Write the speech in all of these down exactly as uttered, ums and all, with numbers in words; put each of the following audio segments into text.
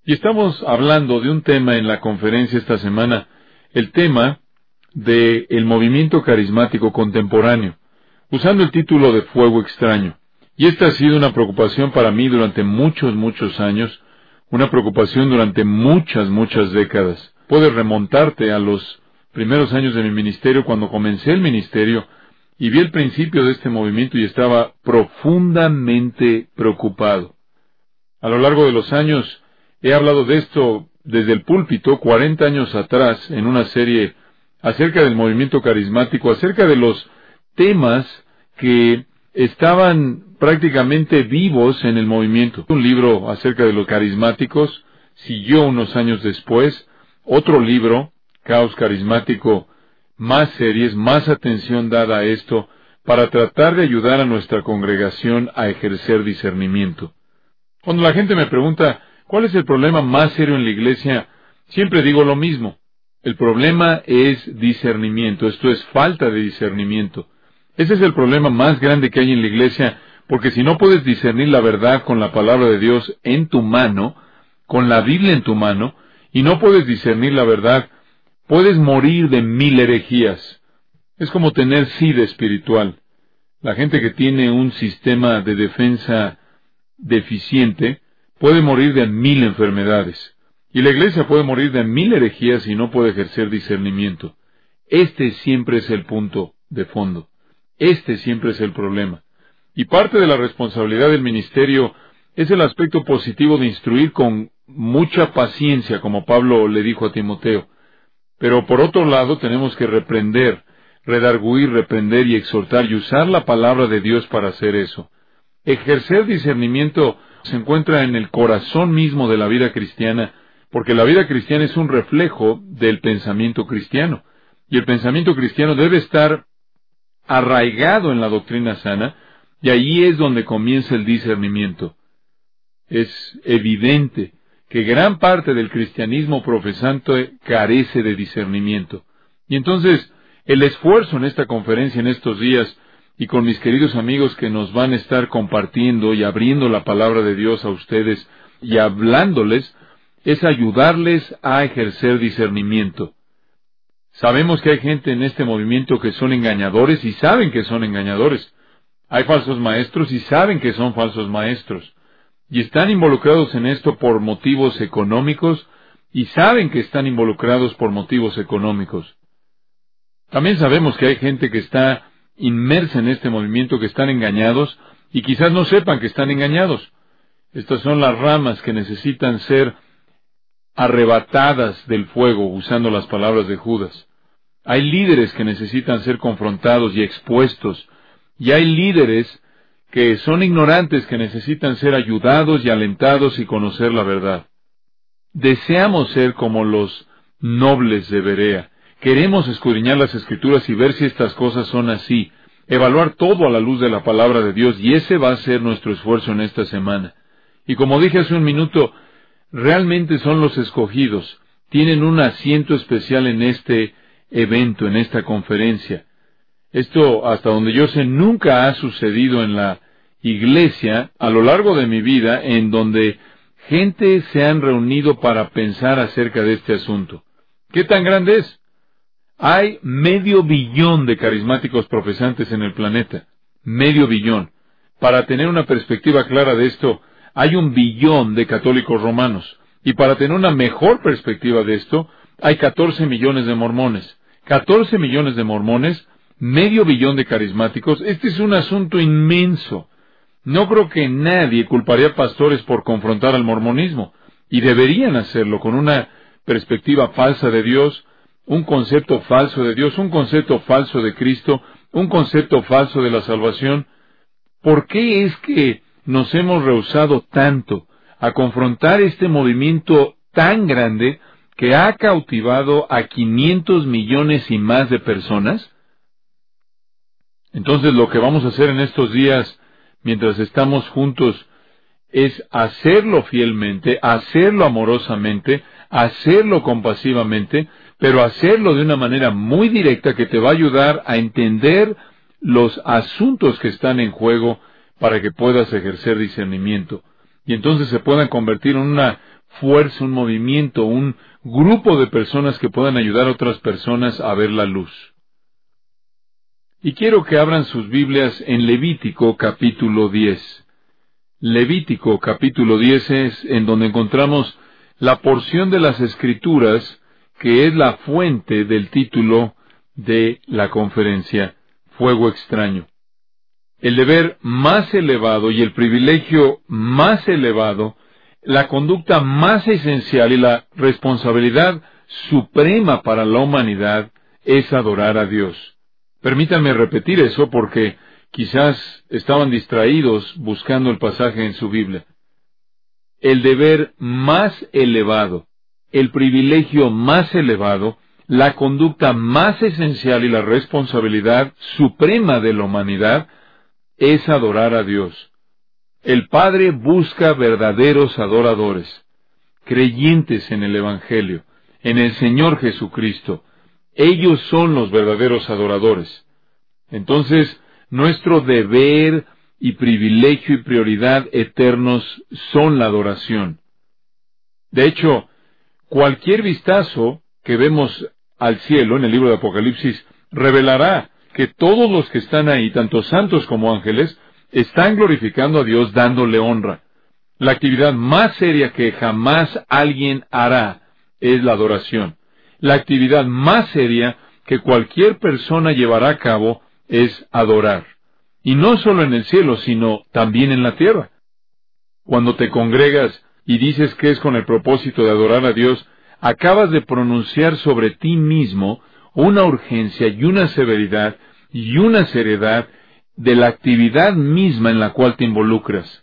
Y estamos hablando de un tema en la conferencia esta semana, el tema de el movimiento carismático contemporáneo, usando el título de Fuego Extraño. Y esta ha sido una preocupación para mí durante muchos, muchos años, una preocupación durante muchas, muchas décadas. Puedes remontarte a los primeros años de mi ministerio, cuando comencé el ministerio, y vi el principio de este movimiento y estaba profundamente preocupado. A lo largo de los años, he hablado de esto desde el púlpito, cuarenta años atrás, en una serie acerca del movimiento carismático, acerca de los temas que estaban prácticamente vivos en el movimiento. Un libro acerca de los carismáticos siguió unos años después, otro libro, Caos Carismático, más series, más atención dada a esto, para tratar de ayudar a nuestra congregación a ejercer discernimiento. Cuando la gente me pregunta, ¿cuál es el problema más serio en la iglesia?, siempre digo lo mismo. El problema es discernimiento, esto es falta de discernimiento. Ese es el problema más grande que hay en la iglesia, porque si no puedes discernir la verdad con la palabra de Dios en tu mano, con la Biblia en tu mano, y no puedes discernir la verdad, puedes morir de mil herejías. Es como tener sida espiritual. La gente que tiene un sistema de defensa deficiente puede morir de mil enfermedades. Y la iglesia puede morir de mil herejías y no puede ejercer discernimiento. Este siempre es el punto de fondo. Este siempre es el problema. Y parte de la responsabilidad del ministerio es el aspecto positivo de instruir con mucha paciencia, como Pablo le dijo a Timoteo. Pero por otro lado tenemos que reprender, redarguir, reprender y exhortar y usar la palabra de Dios para hacer eso. Ejercer discernimiento se encuentra en el corazón mismo de la vida cristiana, porque la vida cristiana es un reflejo del pensamiento cristiano. Y el pensamiento cristiano debe estar arraigado en la doctrina sana, y ahí es donde comienza el discernimiento. Es evidente que gran parte del cristianismo profesante carece de discernimiento. Y entonces, el esfuerzo en esta conferencia en estos días, y con mis queridos amigos que nos van a estar compartiendo y abriendo la palabra de Dios a ustedes y hablándoles, es ayudarles a ejercer discernimiento. Sabemos que hay gente en este movimiento que son engañadores y saben que son engañadores. Hay falsos maestros y saben que son falsos maestros. Y están involucrados en esto por motivos económicos y saben que están involucrados por motivos económicos. También sabemos que hay gente que está inmersa en este movimiento, que están engañados y quizás no sepan que están engañados. Estas son las ramas que necesitan ser arrebatadas del fuego, usando las palabras de Judas. Hay líderes que necesitan ser confrontados y expuestos, y hay líderes que son ignorantes, que necesitan ser ayudados y alentados y conocer la verdad. Deseamos ser como los nobles de Berea. Queremos escudriñar las Escrituras y ver si estas cosas son así, evaluar todo a la luz de la palabra de Dios, y ese va a ser nuestro esfuerzo en esta semana. Y como dije hace un minuto, realmente son los escogidos, tienen un asiento especial en este evento, en esta conferencia. Esto, hasta donde yo sé, nunca ha sucedido en la iglesia a lo largo de mi vida, en donde gente se han reunido para pensar acerca de este asunto. ¿Qué tan grande es? Hay medio billón de carismáticos profesantes en el planeta. Medio billón. Para tener una perspectiva clara de esto, hay un billón de católicos romanos. Y para tener una mejor perspectiva de esto, hay catorce millones de mormones. catorce millones de mormones, medio billón de carismáticos. Este es un asunto inmenso. No creo que nadie culparía a pastores por confrontar al mormonismo. Y deberían hacerlo con una perspectiva falsa de Dios, un concepto falso de Dios, un concepto falso de Cristo, un concepto falso de la salvación. ¿Por qué es que nos hemos rehusado tanto a confrontar este movimiento tan grande que ha cautivado a quinientos millones y más de personas? Entonces, lo que vamos a hacer en estos días, mientras estamos juntos, es hacerlo fielmente, hacerlo amorosamente, hacerlo compasivamente, pero hacerlo de una manera muy directa que te va a ayudar a entender los asuntos que están en juego para que puedas ejercer discernimiento. Y entonces se puedan convertir en una fuerza, un movimiento, un grupo de personas que puedan ayudar a otras personas a ver la luz. Y quiero que abran sus Biblias en Levítico capítulo diez. Levítico capítulo diez es en donde encontramos la porción de las Escrituras que es la fuente del título de la conferencia, Fuego Extraño. El deber más elevado y el privilegio más elevado, la conducta más esencial y la responsabilidad suprema para la humanidad es adorar a Dios. Permítanme repetir eso porque quizás estaban distraídos buscando el pasaje en su Biblia. El deber más elevado, el privilegio más elevado, la conducta más esencial y la responsabilidad suprema de la humanidad es adorar a Dios. El Padre busca verdaderos adoradores, creyentes en el Evangelio, en el Señor Jesucristo. Ellos son los verdaderos adoradores. Entonces, nuestro deber y privilegio y prioridad eternos son la adoración. De hecho, cualquier vistazo que vemos al cielo en el libro de Apocalipsis revelará que todos los que están ahí, tanto santos como ángeles, están glorificando a Dios dándole honra. La actividad más seria que jamás alguien hará es la adoración. La actividad más seria que cualquier persona llevará a cabo es adorar. Y no solo en el cielo, sino también en la tierra. Cuando te congregas y dices que es con el propósito de adorar a Dios, acabas de pronunciar sobre ti mismo una urgencia y una severidad y una seriedad de la actividad misma en la cual te involucras.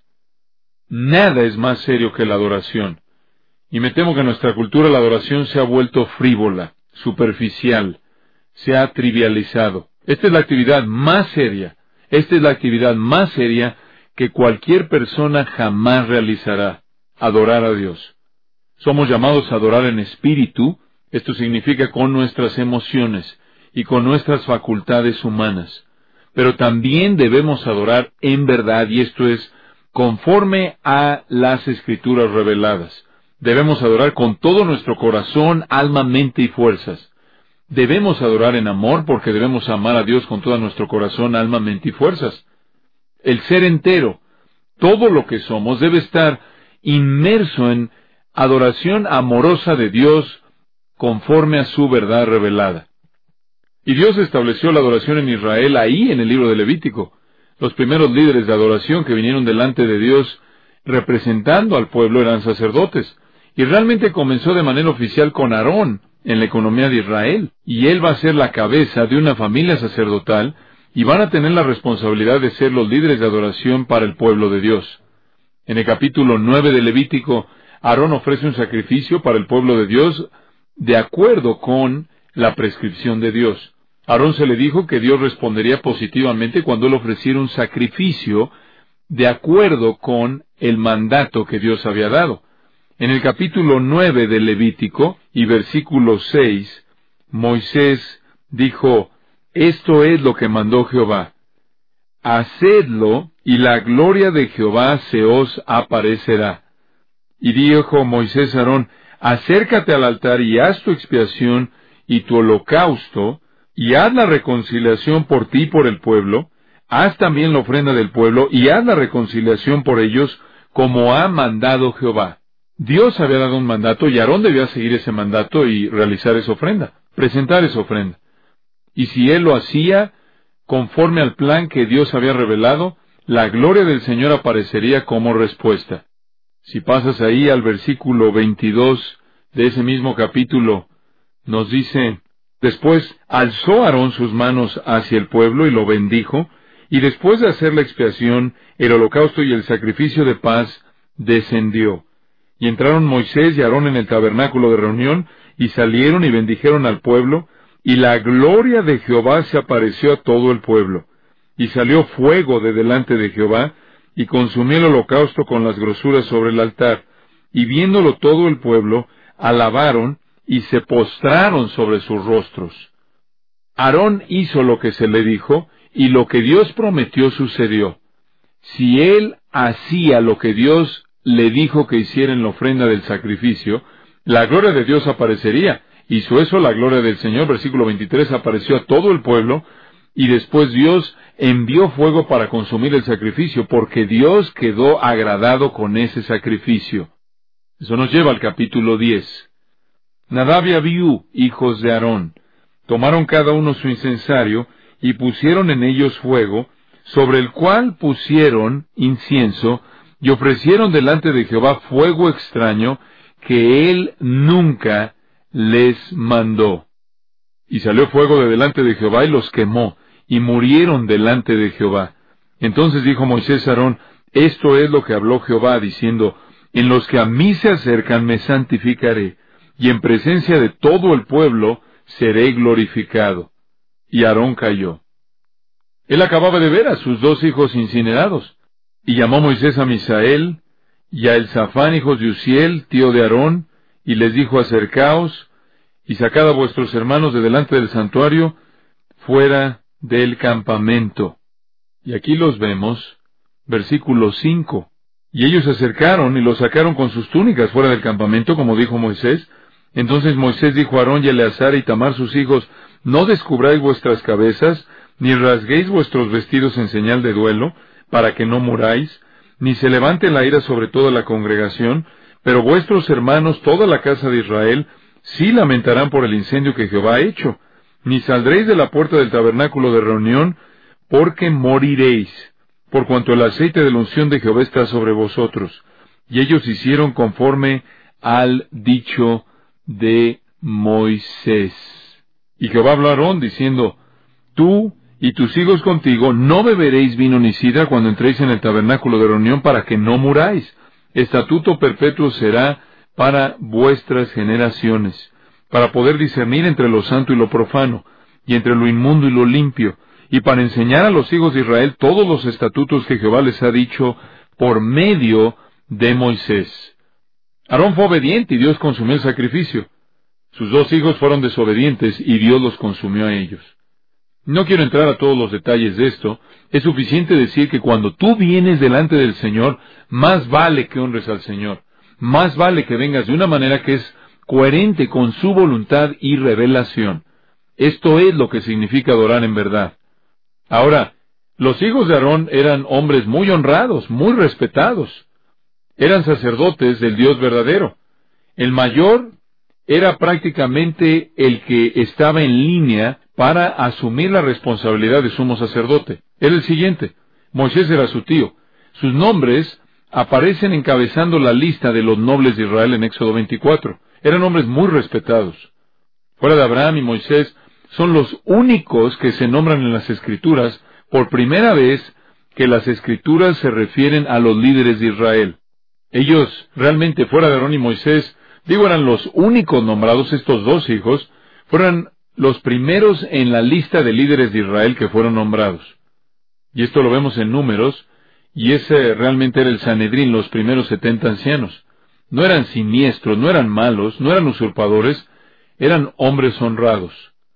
Nada es más serio que la adoración. Y me temo que en nuestra cultura la adoración se ha vuelto frívola, superficial, se ha trivializado. Esta es la actividad más seria, esta es la actividad más seria que cualquier persona jamás realizará, adorar a Dios. Somos llamados a adorar en espíritu, esto significa con nuestras emociones y con nuestras facultades humanas. Pero también debemos adorar en verdad, y esto es conforme a las Escrituras reveladas. Debemos adorar con todo nuestro corazón, alma, mente y fuerzas. Debemos adorar en amor porque debemos amar a Dios con todo nuestro corazón, alma, mente y fuerzas. El ser entero, todo lo que somos, debe estar inmerso en adoración amorosa de Dios conforme a su verdad revelada. Y Dios estableció la adoración en Israel ahí en el libro de Levítico. Los primeros líderes de adoración que vinieron delante de Dios representando al pueblo eran sacerdotes. Y realmente comenzó de manera oficial con Aarón en la economía de Israel. Y él va a ser la cabeza de una familia sacerdotal y van a tener la responsabilidad de ser los líderes de adoración para el pueblo de Dios. En el capítulo nueve de Levítico, Aarón ofrece un sacrificio para el pueblo de Dios de acuerdo con la prescripción de Dios. A Aarón se le dijo que Dios respondería positivamente cuando él ofreciera un sacrificio de acuerdo con el mandato que Dios había dado. En el capítulo nueve de Levítico y versículo seis, Moisés dijo, esto es lo que mandó Jehová. Hacedlo, y la gloria de Jehová se os aparecerá. Y dijo Moisés a Aarón, acércate al altar y haz tu expiación y tu holocausto, y haz la reconciliación por ti y por el pueblo, haz también la ofrenda del pueblo, y haz la reconciliación por ellos, como ha mandado Jehová. Dios había dado un mandato, y Aarón debía seguir ese mandato y realizar esa ofrenda, presentar esa ofrenda. Y si él lo hacía, conforme al plan que Dios había revelado, la gloria del Señor aparecería como respuesta. Si pasas ahí al versículo veintidós de ese mismo capítulo, nos dice, después alzó Aarón sus manos hacia el pueblo y lo bendijo, y después de hacer la expiación, el holocausto y el sacrificio de paz, descendió. Y entraron Moisés y Aarón en el tabernáculo de reunión, y salieron y bendijeron al pueblo, y la gloria de Jehová se apareció a todo el pueblo. Y salió fuego de delante de Jehová, y consumió el holocausto con las grosuras sobre el altar. Y viéndolo todo el pueblo, alabaron, y se postraron sobre sus rostros. Aarón hizo lo que se le dijo, y lo que Dios prometió sucedió. Si él hacía lo que Dios le dijo que hicieran la ofrenda del sacrificio, la gloria de Dios aparecería. Hizo eso la gloria del Señor, versículo veintitrés, apareció a todo el pueblo, y después Dios envió fuego para consumir el sacrificio, porque Dios quedó agradado con ese sacrificio. Eso nos lleva al capítulo diez. Nadab y Abiú, hijos de Aarón, tomaron cada uno su incensario, y pusieron en ellos fuego, sobre el cual pusieron incienso, y ofrecieron delante de Jehová fuego extraño, que él nunca les mandó. Y salió fuego de delante de Jehová y los quemó, y murieron delante de Jehová. Entonces dijo Moisés a Aarón, esto es lo que habló Jehová, diciendo, en los que a mí se acercan me santificaré, y en presencia de todo el pueblo seré glorificado. Y Aarón cayó. Él acababa de ver a sus dos hijos incinerados. Y llamó Moisés a Misael y a Elzafán, hijos de Uziel, tío de Aarón, y les dijo, acercaos, y sacad a vuestros hermanos de delante del santuario, fuera del campamento. Y aquí los vemos, versículo cinco. Y ellos se acercaron y los sacaron con sus túnicas fuera del campamento, como dijo Moisés. Entonces Moisés dijo a Aarón y a Eleazar y Tamar sus hijos, no descubráis vuestras cabezas, ni rasguéis vuestros vestidos en señal de duelo, para que no muráis, ni se levante la ira sobre toda la congregación, pero vuestros hermanos, toda la casa de Israel, sí lamentarán por el incendio que Jehová ha hecho, ni saldréis de la puerta del tabernáculo de reunión, porque moriréis, por cuanto el aceite de la unción de Jehová está sobre vosotros. Y ellos hicieron conforme al dicho de Moisés. Y Jehová habló a Aarón, diciendo, tú y tus hijos contigo no beberéis vino ni sidra cuando entréis en el tabernáculo de reunión, para que no muráis. Estatuto perpetuo será para vuestras generaciones, para poder discernir entre lo santo y lo profano, y entre lo inmundo y lo limpio, y para enseñar a los hijos de Israel todos los estatutos que Jehová les ha dicho por medio de Moisés. Aarón fue obediente y Dios consumió el sacrificio. Sus dos hijos fueron desobedientes y Dios los consumió a ellos. No quiero entrar a todos los detalles de esto. Es suficiente decir que cuando tú vienes delante del Señor, más vale que honres al Señor. Más vale que vengas de una manera que es coherente con su voluntad y revelación. Esto es lo que significa adorar en verdad. Ahora, los hijos de Aarón eran hombres muy honrados, muy respetados. Eran sacerdotes del Dios verdadero. El mayor era prácticamente el que estaba en línea para asumir la responsabilidad de sumo sacerdote. Era el siguiente. Moisés era su tío. Sus nombres aparecen encabezando la lista de los nobles de Israel en Éxodo veinticuatro. Eran hombres muy respetados. Fuera de Abraham y Moisés, son los únicos que se nombran en las Escrituras por primera vez que las Escrituras se refieren a los líderes de Israel. Ellos, realmente, fuera de Aarón y Moisés, digo, eran los únicos nombrados, estos dos hijos, fueron los primeros en la lista de líderes de Israel que fueron nombrados. Y esto lo vemos en Números, y ese realmente era el Sanedrín, los primeros setenta ancianos. No eran siniestros, no eran malos, no eran usurpadores, eran hombres honrados.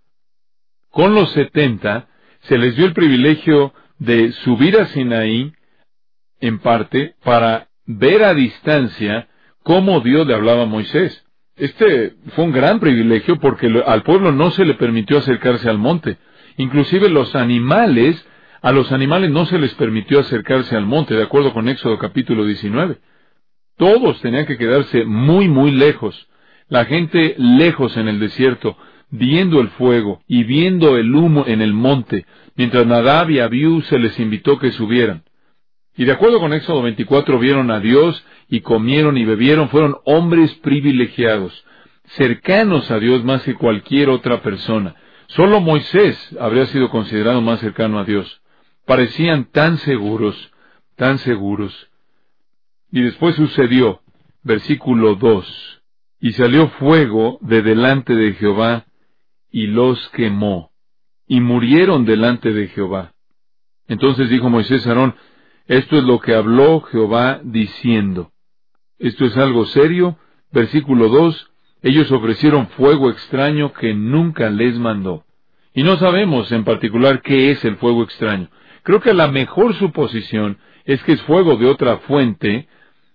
Con los setenta se les dio el privilegio de subir a Sinaí, en parte, para ver a distancia cómo Dios le hablaba a Moisés. Este fue un gran privilegio porque al pueblo no se le permitió acercarse al monte. Inclusive los animales, a los animales no se les permitió acercarse al monte, de acuerdo con Éxodo capítulo diecinueve. Todos tenían que quedarse muy, muy lejos. La gente lejos en el desierto, viendo el fuego y viendo el humo en el monte, mientras Nadab y Abiú se les invitó que subieran. Y de acuerdo con Éxodo veinticuatro, vieron a Dios y comieron y bebieron. Fueron hombres privilegiados, cercanos a Dios más que cualquier otra persona. Solo Moisés habría sido considerado más cercano a Dios. Parecían tan seguros, tan seguros. Y después sucedió, versículo dos, y salió fuego de delante de Jehová, y los quemó, y murieron delante de Jehová. Entonces dijo Moisés a Aarón, esto es lo que habló Jehová diciendo. Esto es algo serio. Versículo dos, ellos ofrecieron fuego extraño que nunca les mandó. Y no sabemos en particular qué es el fuego extraño. Creo que la mejor suposición es que es fuego de otra fuente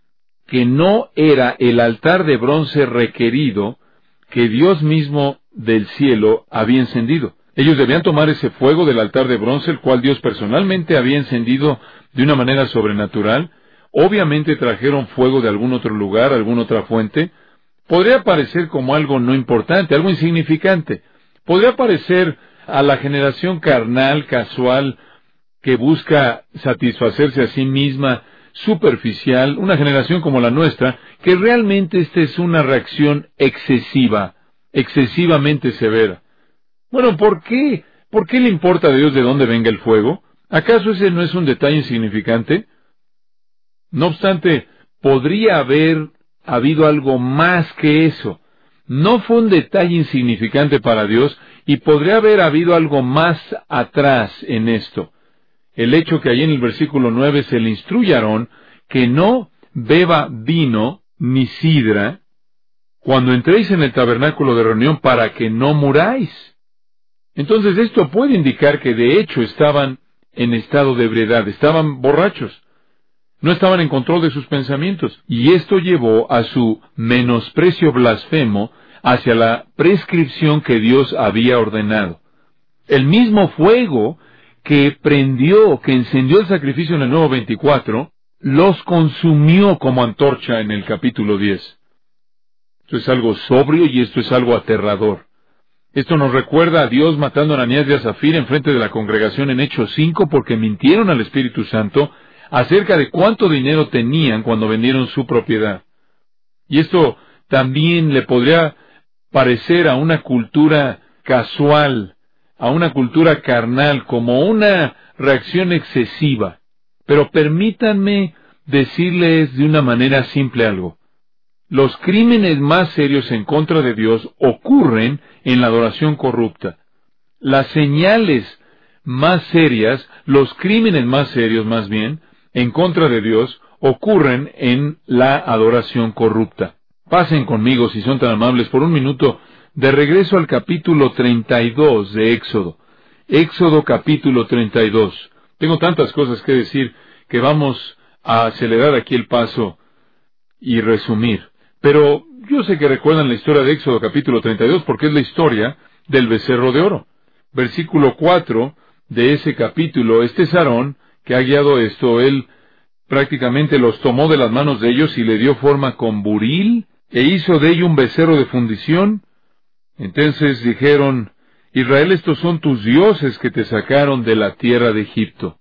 que no era el altar de bronce requerido que Dios mismo del cielo había encendido. Ellos debían tomar ese fuego del altar de bronce, el cual Dios personalmente había encendido de una manera sobrenatural. Obviamente trajeron fuego de algún otro lugar, alguna otra fuente. Podría parecer como algo no importante, algo insignificante. Podría parecer a la generación carnal, casual, que busca satisfacerse a sí misma, superficial, una generación como la nuestra, que realmente esta es una reacción excesiva, excesivamente severa. Bueno, ¿por qué? ¿Por qué le importa a Dios de dónde venga el fuego? ¿Acaso ese no es un detalle insignificante? No obstante, podría haber habido algo más que eso. No fue un detalle insignificante para Dios, y podría haber habido algo más atrás en esto. El hecho que allí en el versículo nueve se le instruye a Aarón que no beba vino ni sidra cuando entréis en el tabernáculo de reunión para que no muráis. Entonces esto puede indicar que de hecho estaban en estado de ebriedad, estaban borrachos, no estaban en control de sus pensamientos, y esto llevó a su menosprecio blasfemo hacia la prescripción que Dios había ordenado. El mismo fuego que prendió, que encendió el sacrificio en el Nuevo veinticuatro, los consumió como antorcha en el capítulo diez. Esto es algo sobrio y esto es algo aterrador. Esto nos recuerda a Dios matando a Ananías y a Zafira en frente de la congregación en Hechos cinco porque mintieron al Espíritu Santo acerca de cuánto dinero tenían cuando vendieron su propiedad. Y esto también le podría parecer a una cultura casual, a una cultura carnal, como una reacción excesiva. Pero permítanme decirles de una manera simple algo. Los crímenes más serios en contra de Dios ocurren en la adoración corrupta. Las señales más serias, los crímenes más serios más bien, en contra de Dios, ocurren en la adoración corrupta. Pasen conmigo, si son tan amables, por un minuto, de regreso al capítulo treinta y dos de Éxodo. Éxodo capítulo treinta y dos. Tengo tantas cosas que decir que vamos a acelerar aquí el paso y resumir. Pero yo sé que recuerdan la historia de Éxodo capítulo treinta y dos porque es la historia del becerro de oro. Versículo cuatro de ese capítulo, este es Aarón que ha guiado esto. Él prácticamente los tomó de las manos de ellos y le dio forma con buril e hizo de ello un becerro de fundición. Entonces dijeron: Israel, estos son tus dioses que te sacaron de la tierra de Egipto.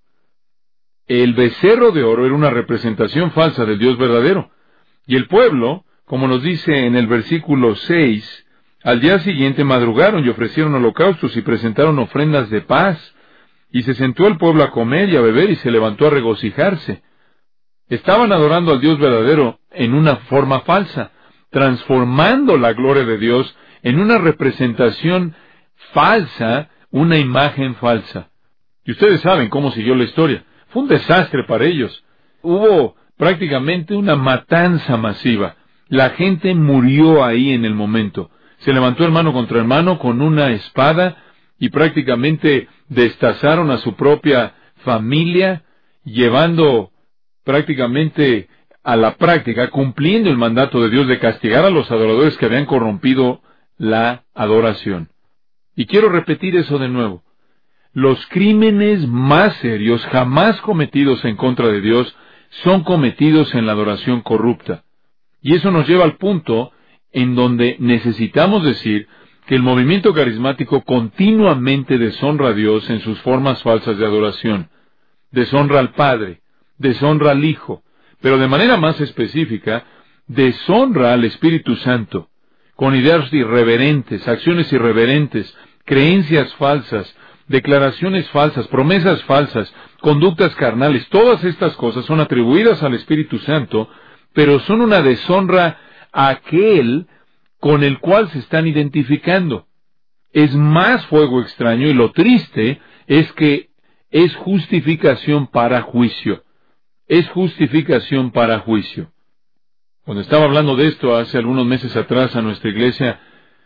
El becerro de oro era una representación falsa del Dios verdadero. Y el pueblo, como nos dice en el versículo seis, al día siguiente madrugaron y ofrecieron holocaustos y presentaron ofrendas de paz. Y se sentó el pueblo a comer y a beber y se levantó a regocijarse. Estaban adorando al Dios verdadero en una forma falsa, transformando la gloria de Dios en una representación falsa, una imagen falsa. Y ustedes saben cómo siguió la historia. Fue un desastre para ellos. Hubo prácticamente una matanza masiva. La gente murió ahí en el momento. Se levantó hermano contra hermano con una espada y prácticamente destazaron a su propia familia, llevando prácticamente a la práctica, cumpliendo el mandato de Dios de castigar a los adoradores que habían corrompido la adoración. Y quiero repetir eso de nuevo. Los crímenes más serios jamás cometidos en contra de Dios son cometidos en la adoración corrupta. Y eso nos lleva al punto en donde necesitamos decir que el movimiento carismático continuamente deshonra a Dios en sus formas falsas de adoración. Deshonra al Padre, deshonra al Hijo, pero de manera más específica, deshonra al Espíritu Santo, con ideas irreverentes, acciones irreverentes, creencias falsas, declaraciones falsas, promesas falsas, conductas carnales. Todas estas cosas son atribuidas al Espíritu Santo, pero son una deshonra a aquel con el cual se están identificando. Es más fuego extraño, y lo triste es que es justificación para juicio. Es justificación para juicio. Cuando estaba hablando de esto hace algunos meses atrás a nuestra iglesia,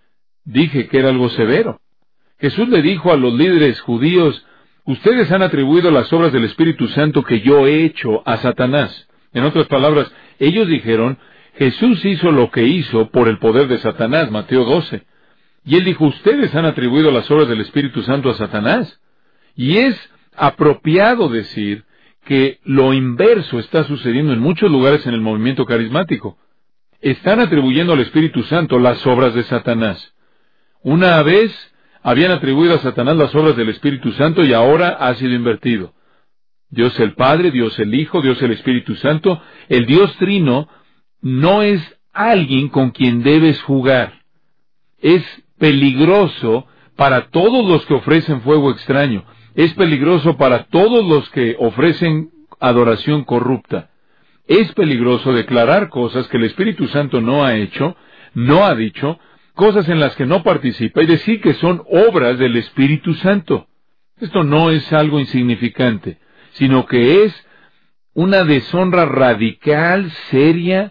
dije que era algo severo. Jesús le dijo a los líderes judíos: ustedes han atribuido las obras del Espíritu Santo que yo he hecho a Satanás. En otras palabras, Ellos dijeron, Jesús hizo lo que hizo por el poder de Satanás, Mateo doce. Y él dijo, ustedes han atribuido las obras del Espíritu Santo a Satanás. Y es apropiado decir que lo inverso está sucediendo en muchos lugares en el movimiento carismático. Están atribuyendo al Espíritu Santo las obras de Satanás. Una vez habían atribuido a Satanás las obras del Espíritu Santo y ahora ha sido invertido. Dios el Padre, Dios el Hijo, Dios el Espíritu Santo, el Dios Trino, no es alguien con quien debes jugar. Es peligroso para todos los que ofrecen fuego extraño. Es peligroso para todos los que ofrecen adoración corrupta. Es peligroso declarar cosas que el Espíritu Santo no ha hecho, no ha dicho, cosas en las que no participa y decir que son obras del Espíritu Santo. Esto no es algo insignificante, sino que es una deshonra radical, seria,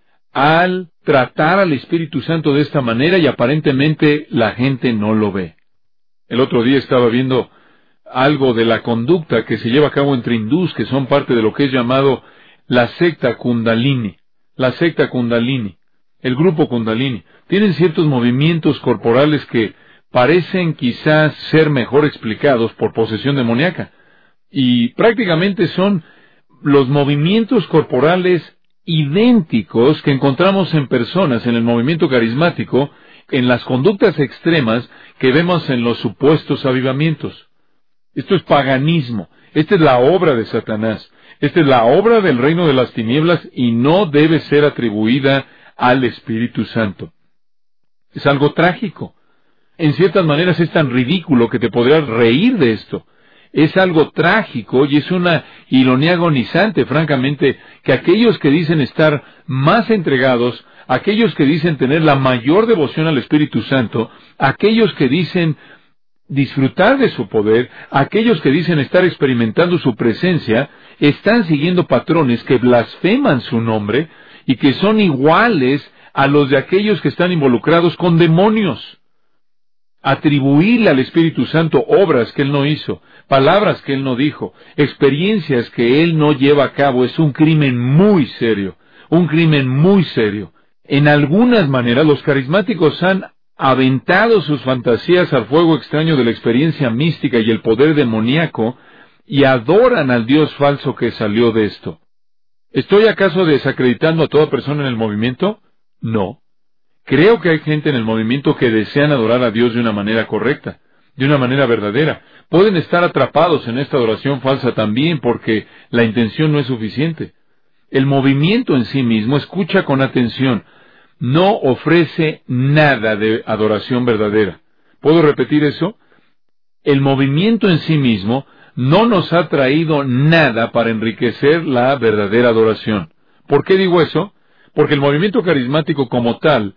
al tratar al Espíritu Santo de esta manera y aparentemente la gente no lo ve. El otro día estaba viendo algo de la conducta que se lleva a cabo entre hindús que son parte de lo que es llamado la secta Kundalini. La secta Kundalini, el grupo Kundalini, tienen ciertos movimientos corporales que parecen quizás ser mejor explicados por posesión demoníaca. Y prácticamente son los movimientos corporales idénticos que encontramos en personas en el movimiento carismático, en las conductas extremas que vemos en los supuestos avivamientos. Esto es paganismo. Esta es la obra de Satanás. Esta es la obra del reino de las tinieblas y no debe ser atribuida al Espíritu Santo. Es algo trágico. En ciertas maneras es tan ridículo que te podrás reír de esto. Es algo trágico y es una ironía agonizante, francamente, que aquellos que dicen estar más entregados, aquellos que dicen tener la mayor devoción al Espíritu Santo, aquellos que dicen disfrutar de su poder, aquellos que dicen estar experimentando su presencia, están siguiendo patrones que blasfeman su nombre y que son iguales a los de aquellos que están involucrados con demonios. Atribuirle al Espíritu Santo obras que Él no hizo, palabras que Él no dijo, experiencias que Él no lleva a cabo, es un crimen muy serio, un crimen muy serio. En algunas maneras los carismáticos han aventado sus fantasías al fuego extraño de la experiencia mística y el poder demoníaco, y adoran al Dios falso que salió de esto. ¿Estoy acaso desacreditando a toda persona en el movimiento? No. Creo que hay gente en el movimiento que desean adorar a Dios de una manera correcta, de una manera verdadera. Pueden estar atrapados en esta adoración falsa también porque la intención no es suficiente. El movimiento en sí mismo, escucha con atención, no ofrece nada de adoración verdadera. ¿Puedo repetir eso? El movimiento en sí mismo no nos ha traído nada para enriquecer la verdadera adoración. ¿Por qué digo eso? Porque el movimiento carismático como tal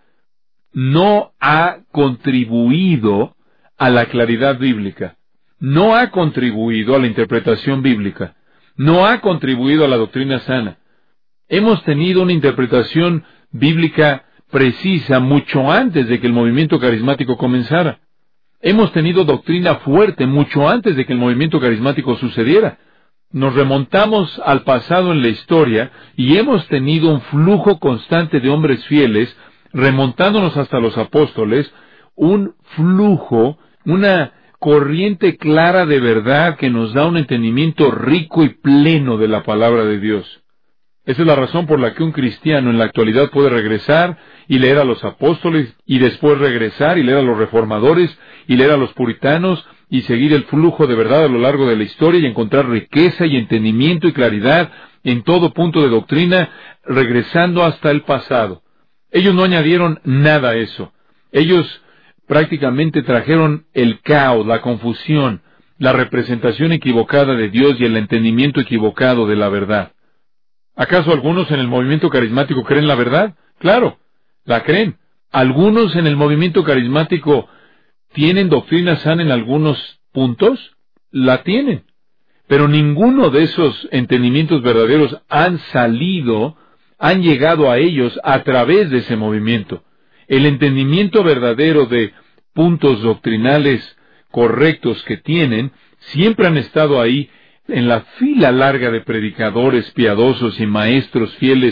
no ha contribuido a la claridad bíblica, no ha contribuido a la interpretación bíblica, no ha contribuido a la doctrina sana. Hemos tenido una interpretación bíblica precisa mucho antes de que el movimiento carismático comenzara. Hemos tenido doctrina fuerte mucho antes de que el movimiento carismático sucediera. Nos remontamos al pasado en la historia y hemos tenido un flujo constante de hombres fieles, remontándonos hasta los apóstoles, un flujo, una corriente clara de verdad que nos da un entendimiento rico y pleno de la palabra de Dios. Esa es la razón por la que un cristiano en la actualidad puede regresar y leer a los apóstoles, y después regresar y leer a los reformadores, y leer a los puritanos, y seguir el flujo de verdad a lo largo de la historia, y encontrar riqueza y entendimiento y claridad en todo punto de doctrina, regresando hasta el pasado. Ellos no añadieron nada a eso. Ellos prácticamente trajeron el caos, la confusión, la representación equivocada de Dios y el entendimiento equivocado de la verdad. ¿Acaso algunos en el movimiento carismático creen la verdad? Claro, la creen. ¿Algunos en el movimiento carismático tienen doctrina sana en algunos puntos? La tienen. Pero ninguno de esos entendimientos verdaderos han salido, han llegado a ellos a través de ese movimiento. El entendimiento verdadero de puntos doctrinales correctos que tienen, siempre han estado ahí en la fila larga de predicadores piadosos y maestros fieles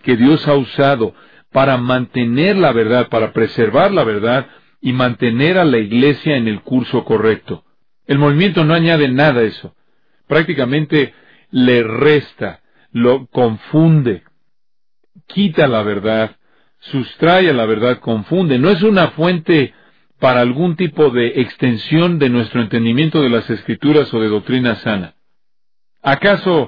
que Dios ha usado para mantener la verdad, para preservar la verdad y mantener a la iglesia en el curso correcto. El movimiento no añade nada a eso. Prácticamente le resta, lo confunde, quita la verdad, sustrae a la verdad, confunde. No es una fuente para algún tipo de extensión de nuestro entendimiento de las Escrituras o de doctrina sana. ¿Acaso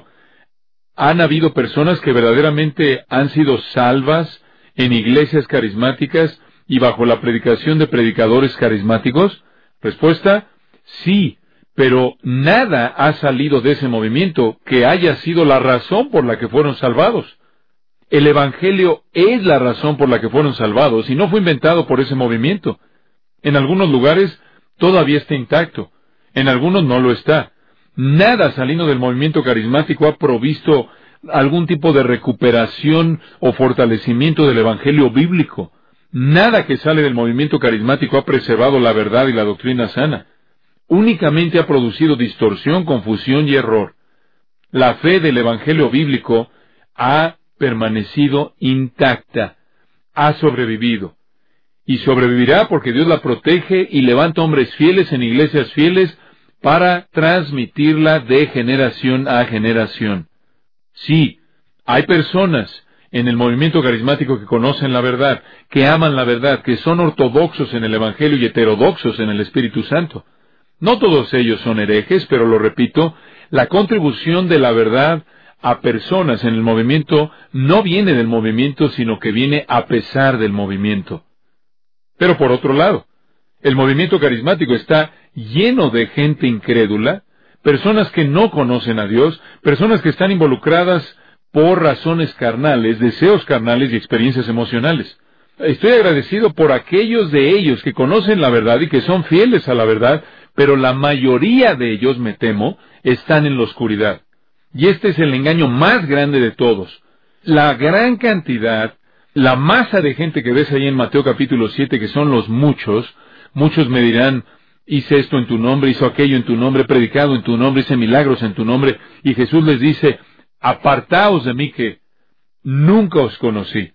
han habido personas que verdaderamente han sido salvas en iglesias carismáticas y bajo la predicación de predicadores carismáticos? Respuesta, sí, pero nada ha salido de ese movimiento que haya sido la razón por la que fueron salvados. El Evangelio es la razón por la que fueron salvados y no fue inventado por ese movimiento. En algunos lugares todavía está intacto, en algunos no lo está. Nada saliendo del movimiento carismático ha provisto algún tipo de recuperación o fortalecimiento del Evangelio bíblico. Nada que sale del movimiento carismático ha preservado la verdad y la doctrina sana. Únicamente ha producido distorsión, confusión y error. La fe del Evangelio bíblico ha permanecido intacta, ha sobrevivido. Y sobrevivirá porque Dios la protege y levanta hombres fieles en iglesias fieles para transmitirla de generación a generación. Sí, hay personas en el movimiento carismático que conocen la verdad, que aman la verdad, que son ortodoxos en el Evangelio y heterodoxos en el Espíritu Santo. No todos ellos son herejes, pero lo repito, la contribución de la verdad a personas en el movimiento no viene del movimiento, sino que viene a pesar del movimiento. Pero por otro lado, el movimiento carismático está lleno de gente incrédula, personas que no conocen a Dios, personas que están involucradas por razones carnales, deseos carnales y experiencias emocionales. Estoy agradecido por aquellos de ellos que conocen la verdad y que son fieles a la verdad, pero la mayoría de ellos, me temo, están en la oscuridad. Y este es el engaño más grande de todos. La gran cantidad, la masa de gente que ves ahí en Mateo capítulo siete, que son los muchos, muchos me dirán, hice esto en tu nombre, hizo aquello en tu nombre, he predicado en tu nombre, hice milagros en tu nombre, y Jesús les dice, apartaos de mí que nunca os conocí.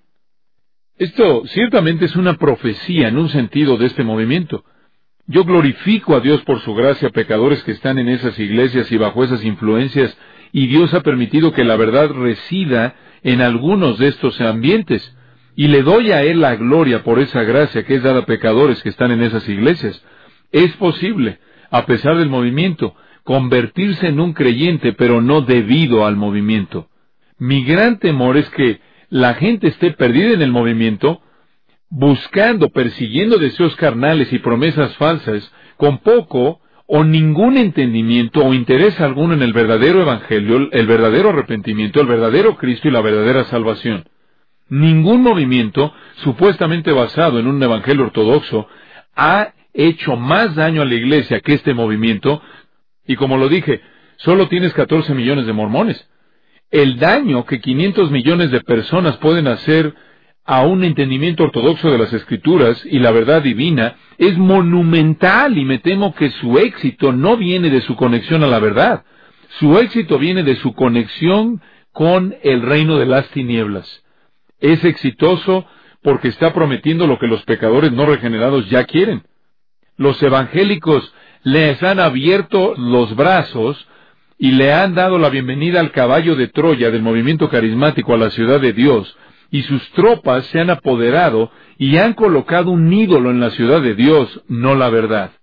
Esto ciertamente es una profecía en un sentido de este movimiento. Yo glorifico a Dios por su gracia a pecadores que están en esas iglesias y bajo esas influencias, y Dios ha permitido que la verdad resida en algunos de estos ambientes, y le doy a Él la gloria por esa gracia que es dada a pecadores que están en esas iglesias. Es posible, a pesar del movimiento, convertirse en un creyente, pero no debido al movimiento. Mi gran temor es que la gente esté perdida en el movimiento, buscando, persiguiendo deseos carnales y promesas falsas, con poco o ningún entendimiento o interés alguno en el verdadero evangelio, el verdadero arrepentimiento, el verdadero Cristo y la verdadera salvación. Ningún movimiento, supuestamente basado en un evangelio ortodoxo, ha hecho más daño a la iglesia que este movimiento, y como lo dije, solo tienes catorce millones de mormones. El daño que quinientos millones de personas pueden hacer a un entendimiento ortodoxo de las Escrituras y la verdad divina es monumental, y me temo que su éxito no viene de su conexión a la verdad. Su éxito viene de su conexión con el reino de las tinieblas. Es exitoso porque está prometiendo lo que los pecadores no regenerados ya quieren. Los evangélicos les han abierto los brazos y le han dado la bienvenida al caballo de Troya del movimiento carismático a la ciudad de Dios, y sus tropas se han apoderado y han colocado un ídolo en la ciudad de Dios, no la verdad.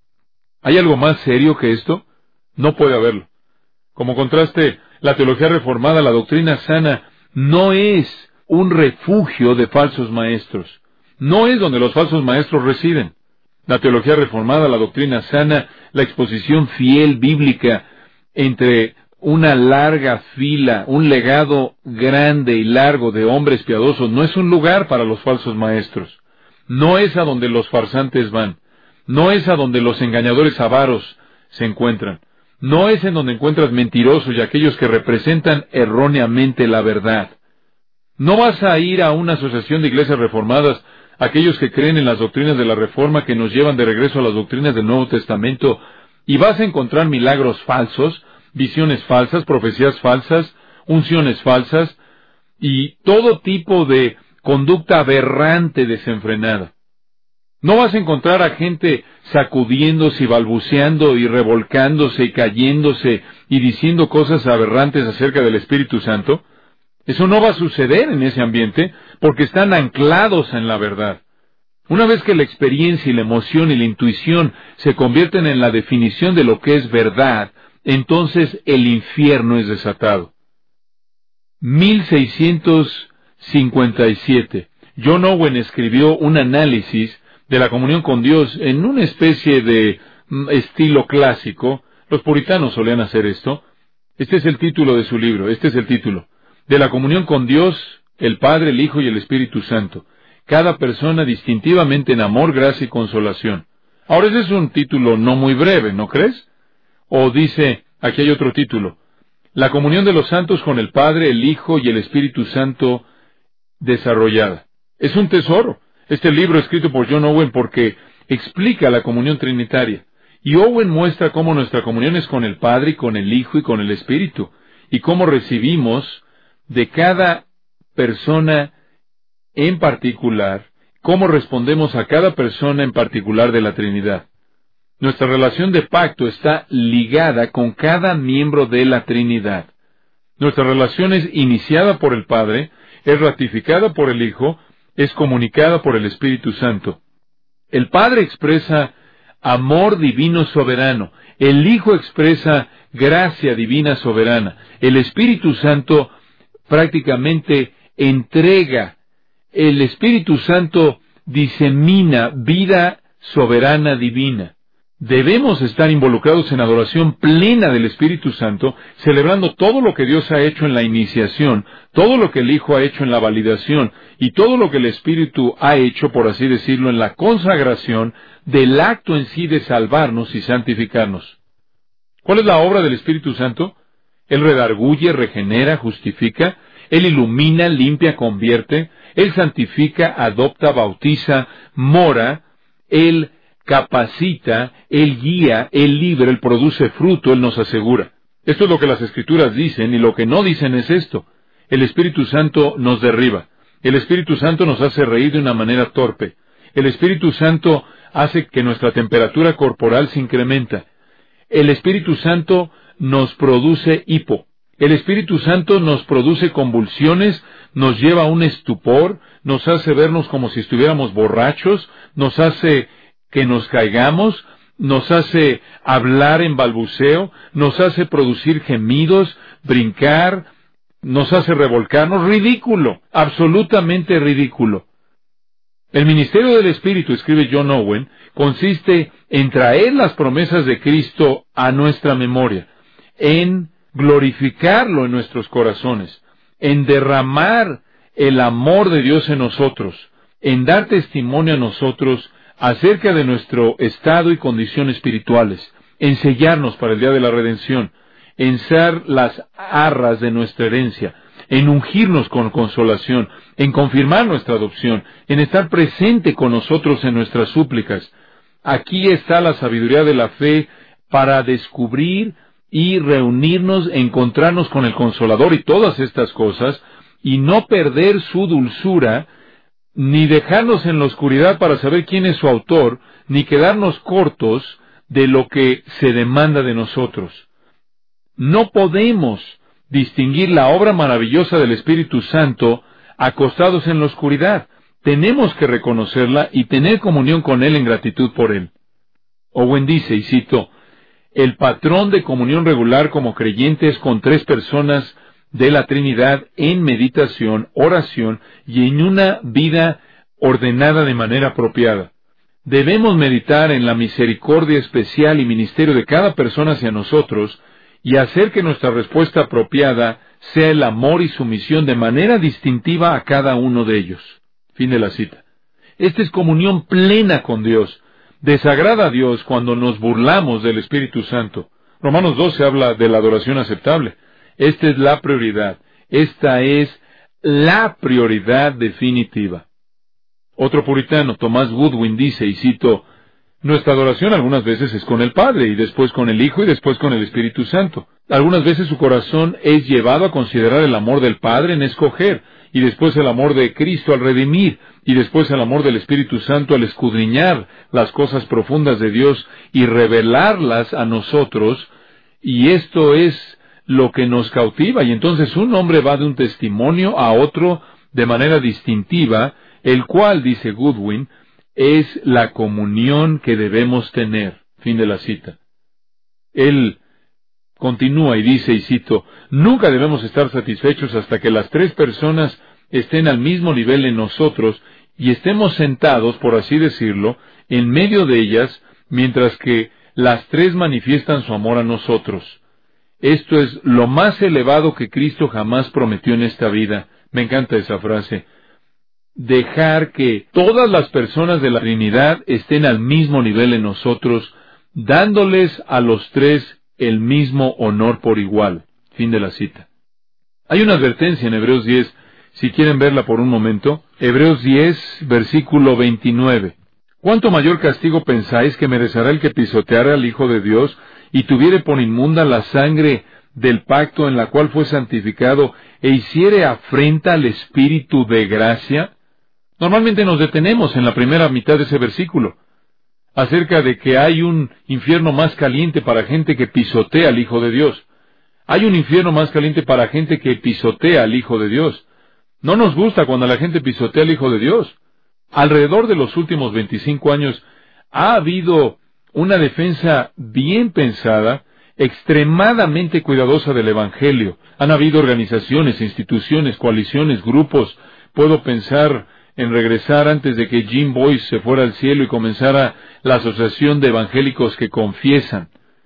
¿Hay algo más serio que esto? No puede haberlo. Como contraste, la teología reformada, la doctrina sana, no es un refugio de falsos maestros. No es donde los falsos maestros residen. La teología reformada, la doctrina sana, la exposición fiel bíblica entre una larga fila, un legado grande y largo de hombres piadosos, no es un lugar para los falsos maestros. No es a donde los farsantes van. No es a donde los engañadores avaros se encuentran. No es en donde encuentras mentirosos y aquellos que representan erróneamente la verdad. No vas a ir a una asociación de iglesias reformadas, aquellos que creen en las doctrinas de la Reforma que nos llevan de regreso a las doctrinas del Nuevo Testamento, y vas a encontrar milagros falsos, visiones falsas, profecías falsas, unciones falsas, y todo tipo de conducta aberrante desenfrenada. No vas a encontrar a gente sacudiéndose y balbuceando y revolcándose y cayéndose y diciendo cosas aberrantes acerca del Espíritu Santo. Eso no va a suceder en ese ambiente porque están anclados en la verdad. Una vez que la experiencia y la emoción y la intuición se convierten en la definición de lo que es verdad, entonces el infierno es desatado. mil seiscientos cincuenta y siete. John Owen escribió un análisis de la comunión con Dios en una especie de mm, estilo clásico. Los puritanos solían hacer esto. Este es el título de su libro, este es el título. De la comunión con Dios, el Padre, el Hijo y el Espíritu Santo. Cada persona distintivamente en amor, gracia y consolación. Ahora ese es un título no muy breve, ¿no crees? O dice, aquí hay otro título. La comunión de los santos con el Padre, el Hijo y el Espíritu Santo desarrollada. Es un tesoro. Este libro escrito por John Owen porque explica la comunión trinitaria. Y Owen muestra cómo nuestra comunión es con el Padre y con el Hijo y con el Espíritu. Y cómo recibimos de cada persona en particular, cómo respondemos a cada persona en particular de la Trinidad. Nuestra relación de pacto está ligada con cada miembro de la Trinidad. Nuestra relación es iniciada por el Padre, es ratificada por el Hijo, es comunicada por el Espíritu Santo. El Padre expresa amor divino soberano, el Hijo expresa gracia divina soberana, el Espíritu Santo prácticamente entrega, el Espíritu Santo disemina vida soberana divina. Debemos estar involucrados en adoración plena del Espíritu Santo, celebrando todo lo que Dios ha hecho en la iniciación, todo lo que el Hijo ha hecho en la validación, y todo lo que el Espíritu ha hecho, por así decirlo, en la consagración del acto en sí de salvarnos y santificarnos. ¿Cuál es la obra del Espíritu Santo? Él redarguye, regenera, justifica, Él ilumina, limpia, convierte, Él santifica, adopta, bautiza, mora, Él capacita, Él guía, Él libra, Él produce fruto, Él nos asegura. Esto es lo que las Escrituras dicen, y lo que no dicen es esto. El Espíritu Santo nos derriba. El Espíritu Santo nos hace reír de una manera torpe. El Espíritu Santo hace que nuestra temperatura corporal se incrementa. El Espíritu Santo nos produce hipo. El Espíritu Santo nos produce convulsiones, nos lleva a un estupor, nos hace vernos como si estuviéramos borrachos, nos hace que nos caigamos, nos hace hablar en balbuceo, nos hace producir gemidos, brincar, nos hace revolcarnos. Ridículo, absolutamente ridículo. El ministerio del Espíritu, escribe John Owen, consiste en traer las promesas de Cristo a nuestra memoria, en glorificarlo en nuestros corazones, en derramar el amor de Dios en nosotros, en dar testimonio a nosotros acerca de nuestro estado y condición espirituales, en sellarnos para el día de la redención, en ser las arras de nuestra herencia, en ungirnos con consolación, en confirmar nuestra adopción, en estar presente con nosotros en nuestras súplicas. Aquí está la sabiduría de la fe para descubrir y reunirnos, encontrarnos con el Consolador y todas estas cosas, y no perder su dulzura, ni dejarnos en la oscuridad para saber quién es su autor, ni quedarnos cortos de lo que se demanda de nosotros. No podemos distinguir la obra maravillosa del Espíritu Santo acostados en la oscuridad. Tenemos que reconocerla y tener comunión con Él en gratitud por Él. Owen dice, y cito, el patrón de comunión regular como creyentes con tres personas de la Trinidad en meditación, oración y en una vida ordenada de manera apropiada. Debemos meditar en la misericordia especial y ministerio de cada persona hacia nosotros y hacer que nuestra respuesta apropiada sea el amor y sumisión de manera distintiva a cada uno de ellos. Fin de la cita. Esta es comunión plena con Dios. Desagrada a Dios cuando nos burlamos del Espíritu Santo. Romanos doce habla de la adoración aceptable. Esta es la prioridad. Esta es la prioridad definitiva. Otro puritano, Thomas Goodwin, dice, y cito, Nuestra adoración algunas veces es con el Padre, y después con el Hijo, y después con el Espíritu Santo. Algunas veces su corazón es llevado a considerar el amor del Padre en escoger, y después el amor de Cristo al redimir, y después el amor del Espíritu Santo al escudriñar las cosas profundas de Dios y revelarlas a nosotros, y esto es lo que nos cautiva, y entonces un hombre va de un testimonio a otro de manera distintiva, el cual, dice Goodwin, es la comunión que debemos tener. Fin de la cita. Él continúa y dice, y cito, nunca debemos estar satisfechos hasta que las tres personas estén al mismo nivel en nosotros y estemos sentados, por así decirlo, en medio de ellas, mientras que las tres manifiestan su amor a nosotros. Esto es lo más elevado que Cristo jamás prometió en esta vida. Me encanta esa frase. Dejar que todas las personas de la Trinidad estén al mismo nivel en nosotros, dándoles a los tres el mismo honor por igual. Fin de la cita. Hay una advertencia en Hebreos diez, si quieren verla por un momento. Hebreos diez, versículo veintinueve. ¿Cuánto mayor castigo pensáis que merecerá el que pisoteare al Hijo de Dios y tuviere por inmunda la sangre del pacto en la cual fue santificado e hiciere afrenta al Espíritu de gracia? Normalmente nos detenemos en la primera mitad de ese versículo, acerca de que hay un infierno más caliente para gente que pisotea al Hijo de Dios. Hay un infierno más caliente para gente que pisotea al Hijo de Dios. No nos gusta cuando la gente pisotea al Hijo de Dios. Alrededor de los últimos veinticinco años ha habido una defensa bien pensada, extremadamente cuidadosa del Evangelio. Han habido organizaciones, instituciones, coaliciones, grupos. Puedo pensar en regresar antes de que Jim Boyce se fuera al cielo y comenzara la Asociación de Evangélicos que Confiesan.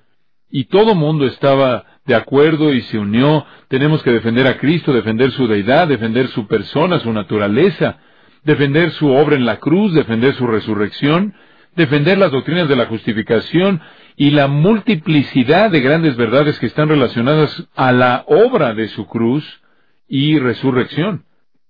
Y todo mundo estaba de acuerdo y se unió. Tenemos que defender a Cristo, defender su deidad, defender su persona, su naturaleza, defender su obra en la cruz, defender su resurrección, defender las doctrinas de la justificación y la multiplicidad de grandes verdades que están relacionadas a la obra de su cruz y resurrección.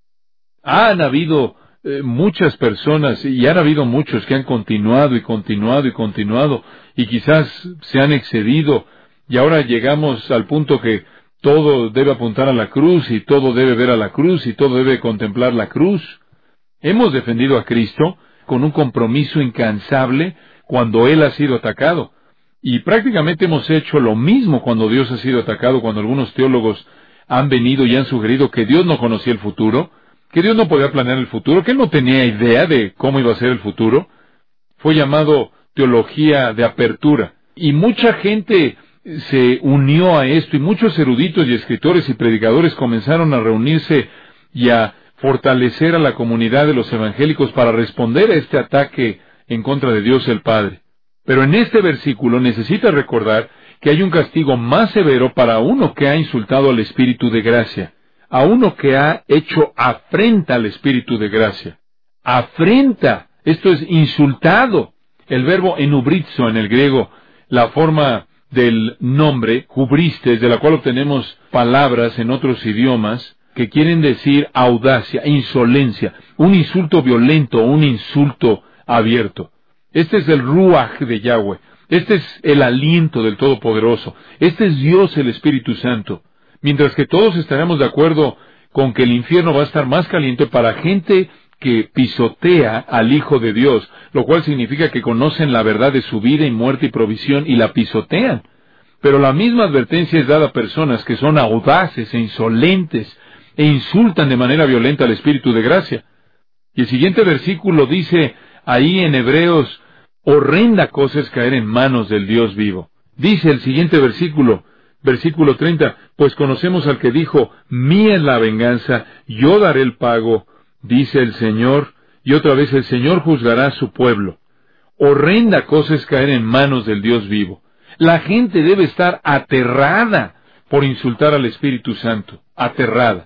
Han habido eh, muchas personas, y han habido muchos que han continuado y continuado y continuado, y quizás se han excedido, y ahora llegamos al punto que todo debe apuntar a la cruz, y todo debe ver a la cruz, y todo debe contemplar la cruz. Hemos defendido a Cristo con un compromiso incansable cuando Él ha sido atacado, y prácticamente hemos hecho lo mismo cuando Dios ha sido atacado, cuando algunos teólogos han venido y han sugerido que Dios no conocía el futuro, que Dios no podía planear el futuro, que Él no tenía idea de cómo iba a ser el futuro. Fue llamado teología de apertura. Y mucha gente se unió a esto, y muchos eruditos y escritores y predicadores comenzaron a reunirse y a fortalecer a la comunidad de los evangélicos para responder a este ataque en contra de Dios el Padre. Pero en este versículo necesita recordar que hay un castigo más severo para uno que ha insultado al Espíritu de gracia, a uno que ha hecho afrenta al Espíritu de gracia. Afrenta, esto es insultado. El verbo enubrizo en el griego, la forma del nombre, hubristes, de la cual obtenemos palabras en otros idiomas, que quieren decir audacia, insolencia, un insulto violento, un insulto abierto. Este es el ruaj de Yahweh, este es el aliento del Todopoderoso, este es Dios el Espíritu Santo. Mientras que todos estaremos de acuerdo con que el infierno va a estar más caliente para gente que pisotea al Hijo de Dios, lo cual significa que conocen la verdad de su vida y muerte y provisión y la pisotean. Pero la misma advertencia es dada a personas que son audaces e insolentes e insultan de manera violenta al Espíritu de gracia. Y el siguiente versículo dice ahí en Hebreos, horrenda cosa es caer en manos del Dios vivo. Dice el siguiente versículo, versículo treinta, pues conocemos al que dijo, mía es la venganza, yo daré el pago, dice el Señor, y otra vez el Señor juzgará a su pueblo. Horrenda cosa es caer en manos del Dios vivo. La gente debe estar aterrada por insultar al Espíritu Santo, aterrada.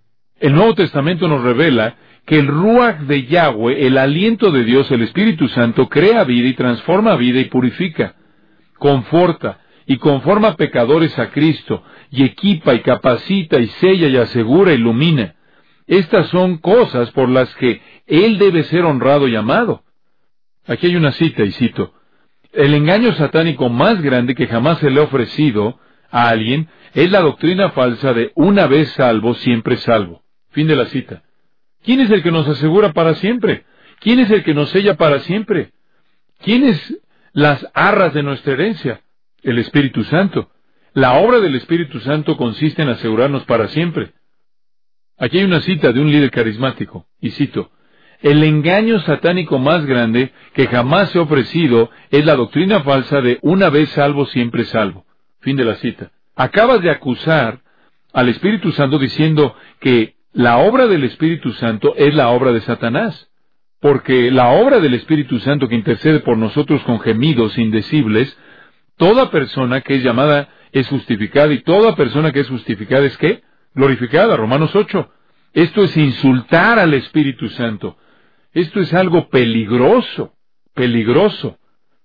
El Nuevo Testamento nos revela que el Ruach de Yahweh, el aliento de Dios, el Espíritu Santo, crea vida y transforma vida y purifica, conforta y conforma pecadores a Cristo, y equipa y capacita y sella y asegura y ilumina. Estas son cosas por las que Él debe ser honrado y amado. Aquí hay una cita, y cito, El engaño satánico más grande que jamás se le ha ofrecido a alguien es la doctrina falsa de una vez salvo, siempre salvo. Fin de la cita. ¿Quién es el que nos asegura para siempre? ¿Quién es el que nos sella para siempre? ¿Quién es las arras de nuestra herencia? El Espíritu Santo. La obra del Espíritu Santo consiste en asegurarnos para siempre. Aquí hay una cita de un líder carismático, y cito: el engaño satánico más grande que jamás se ha ofrecido es la doctrina falsa de una vez salvo, siempre salvo. Fin de la cita. Acabas de acusar al Espíritu Santo diciendo que la obra del Espíritu Santo es la obra de Satanás, porque la obra del Espíritu Santo que intercede por nosotros con gemidos indecibles, toda persona que es llamada es justificada, y toda persona que es justificada es ¿qué? Glorificada. Romanos ocho. Esto es insultar al Espíritu Santo. Esto es algo peligroso, peligroso.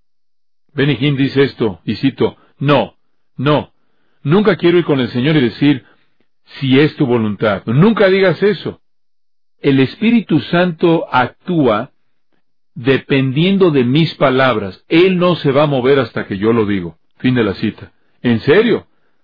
Benny Hinn dice esto, y cito: no, no, nunca quiero ir con el Señor y decir, si es tu voluntad. Nunca digas eso. El Espíritu Santo actúa dependiendo de mis palabras. Él no se va a mover hasta que yo lo digo. Fin de la cita. ¿En serio?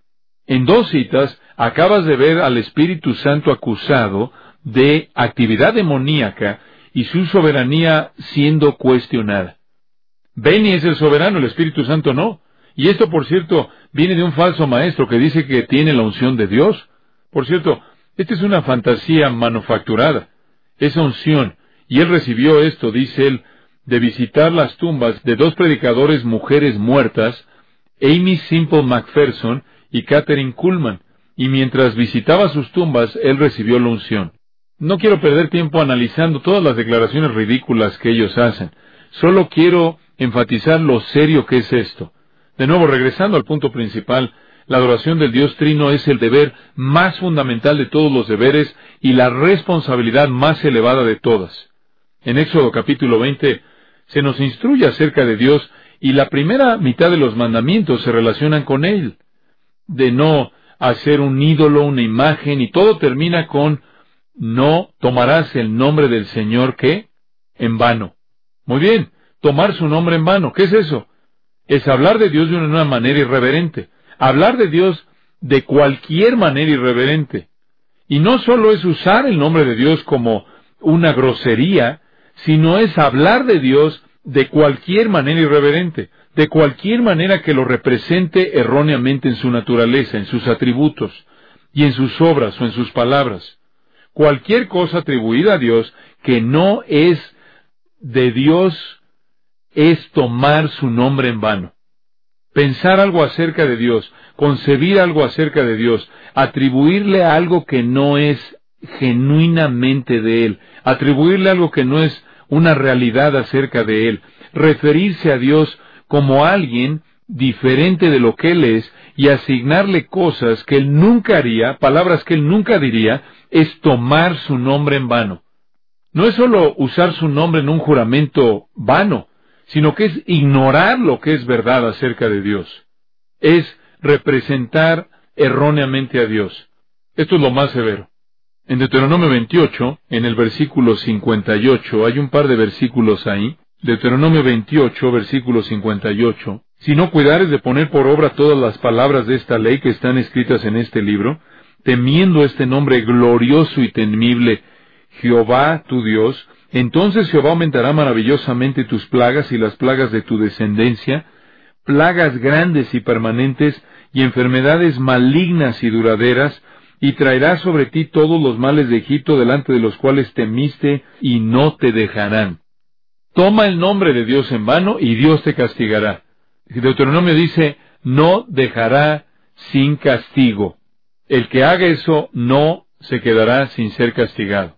En dos citas acabas de ver al Espíritu Santo acusado de actividad demoníaca y su soberanía siendo cuestionada. Benny es el soberano, el Espíritu Santo no. Y esto, por cierto, viene de un falso maestro que dice que tiene la unción de Dios. Por cierto, esta es una fantasía manufacturada. Esa unción, y él recibió esto, dice él, de visitar las tumbas de dos predicadores mujeres muertas, Amy Simple McPherson y Catherine Kuhlman, y mientras visitaba sus tumbas, él recibió la unción. No quiero perder tiempo analizando todas las declaraciones ridículas que ellos hacen. Solo quiero enfatizar lo serio que es esto. De nuevo, regresando al punto principal, la adoración del Dios Trino es el deber más fundamental de todos los deberes y la responsabilidad más elevada de todas. En Éxodo capítulo veinte se nos instruye acerca de Dios, y la primera mitad de los mandamientos se relacionan con Él, de no hacer un ídolo, una imagen, y todo termina con no tomarás el nombre del Señor, ¿qué? En vano. Muy bien, tomar su nombre en vano. ¿Qué es eso? Es hablar de Dios de una manera irreverente. Hablar de Dios de cualquier manera irreverente. Y no solo es usar el nombre de Dios como una grosería, sino es hablar de Dios de cualquier manera irreverente, de cualquier manera que lo represente erróneamente en su naturaleza, en sus atributos, y en sus obras o en sus palabras. Cualquier cosa atribuida a Dios que no es de Dios es tomar su nombre en vano. Pensar algo acerca de Dios, concebir algo acerca de Dios, atribuirle algo que no es genuinamente de Él, atribuirle algo que no es una realidad acerca de Él, referirse a Dios como alguien diferente de lo que Él es y asignarle cosas que Él nunca haría, palabras que Él nunca diría, es tomar su nombre en vano. No es solo usar su nombre en un juramento vano, sino que es ignorar lo que es verdad acerca de Dios. Es representar erróneamente a Dios. Esto es lo más severo. En Deuteronomio veintiocho, en el versículo cincuenta y ocho, hay un par de versículos ahí. Deuteronomio veintiocho, versículo cincuenta y ocho. Si no cuidares de poner por obra todas las palabras de esta ley que están escritas en este libro, temiendo este nombre glorioso y temible, Jehová tu Dios, entonces Jehová aumentará maravillosamente tus plagas y las plagas de tu descendencia, plagas grandes y permanentes, y enfermedades malignas y duraderas, y traerá sobre ti todos los males de Egipto delante de los cuales temiste, y no te dejarán. Toma el nombre de Dios en vano, y Dios te castigará. Deuteronomio dice, no dejará sin castigo. El que haga eso no se quedará sin ser castigado.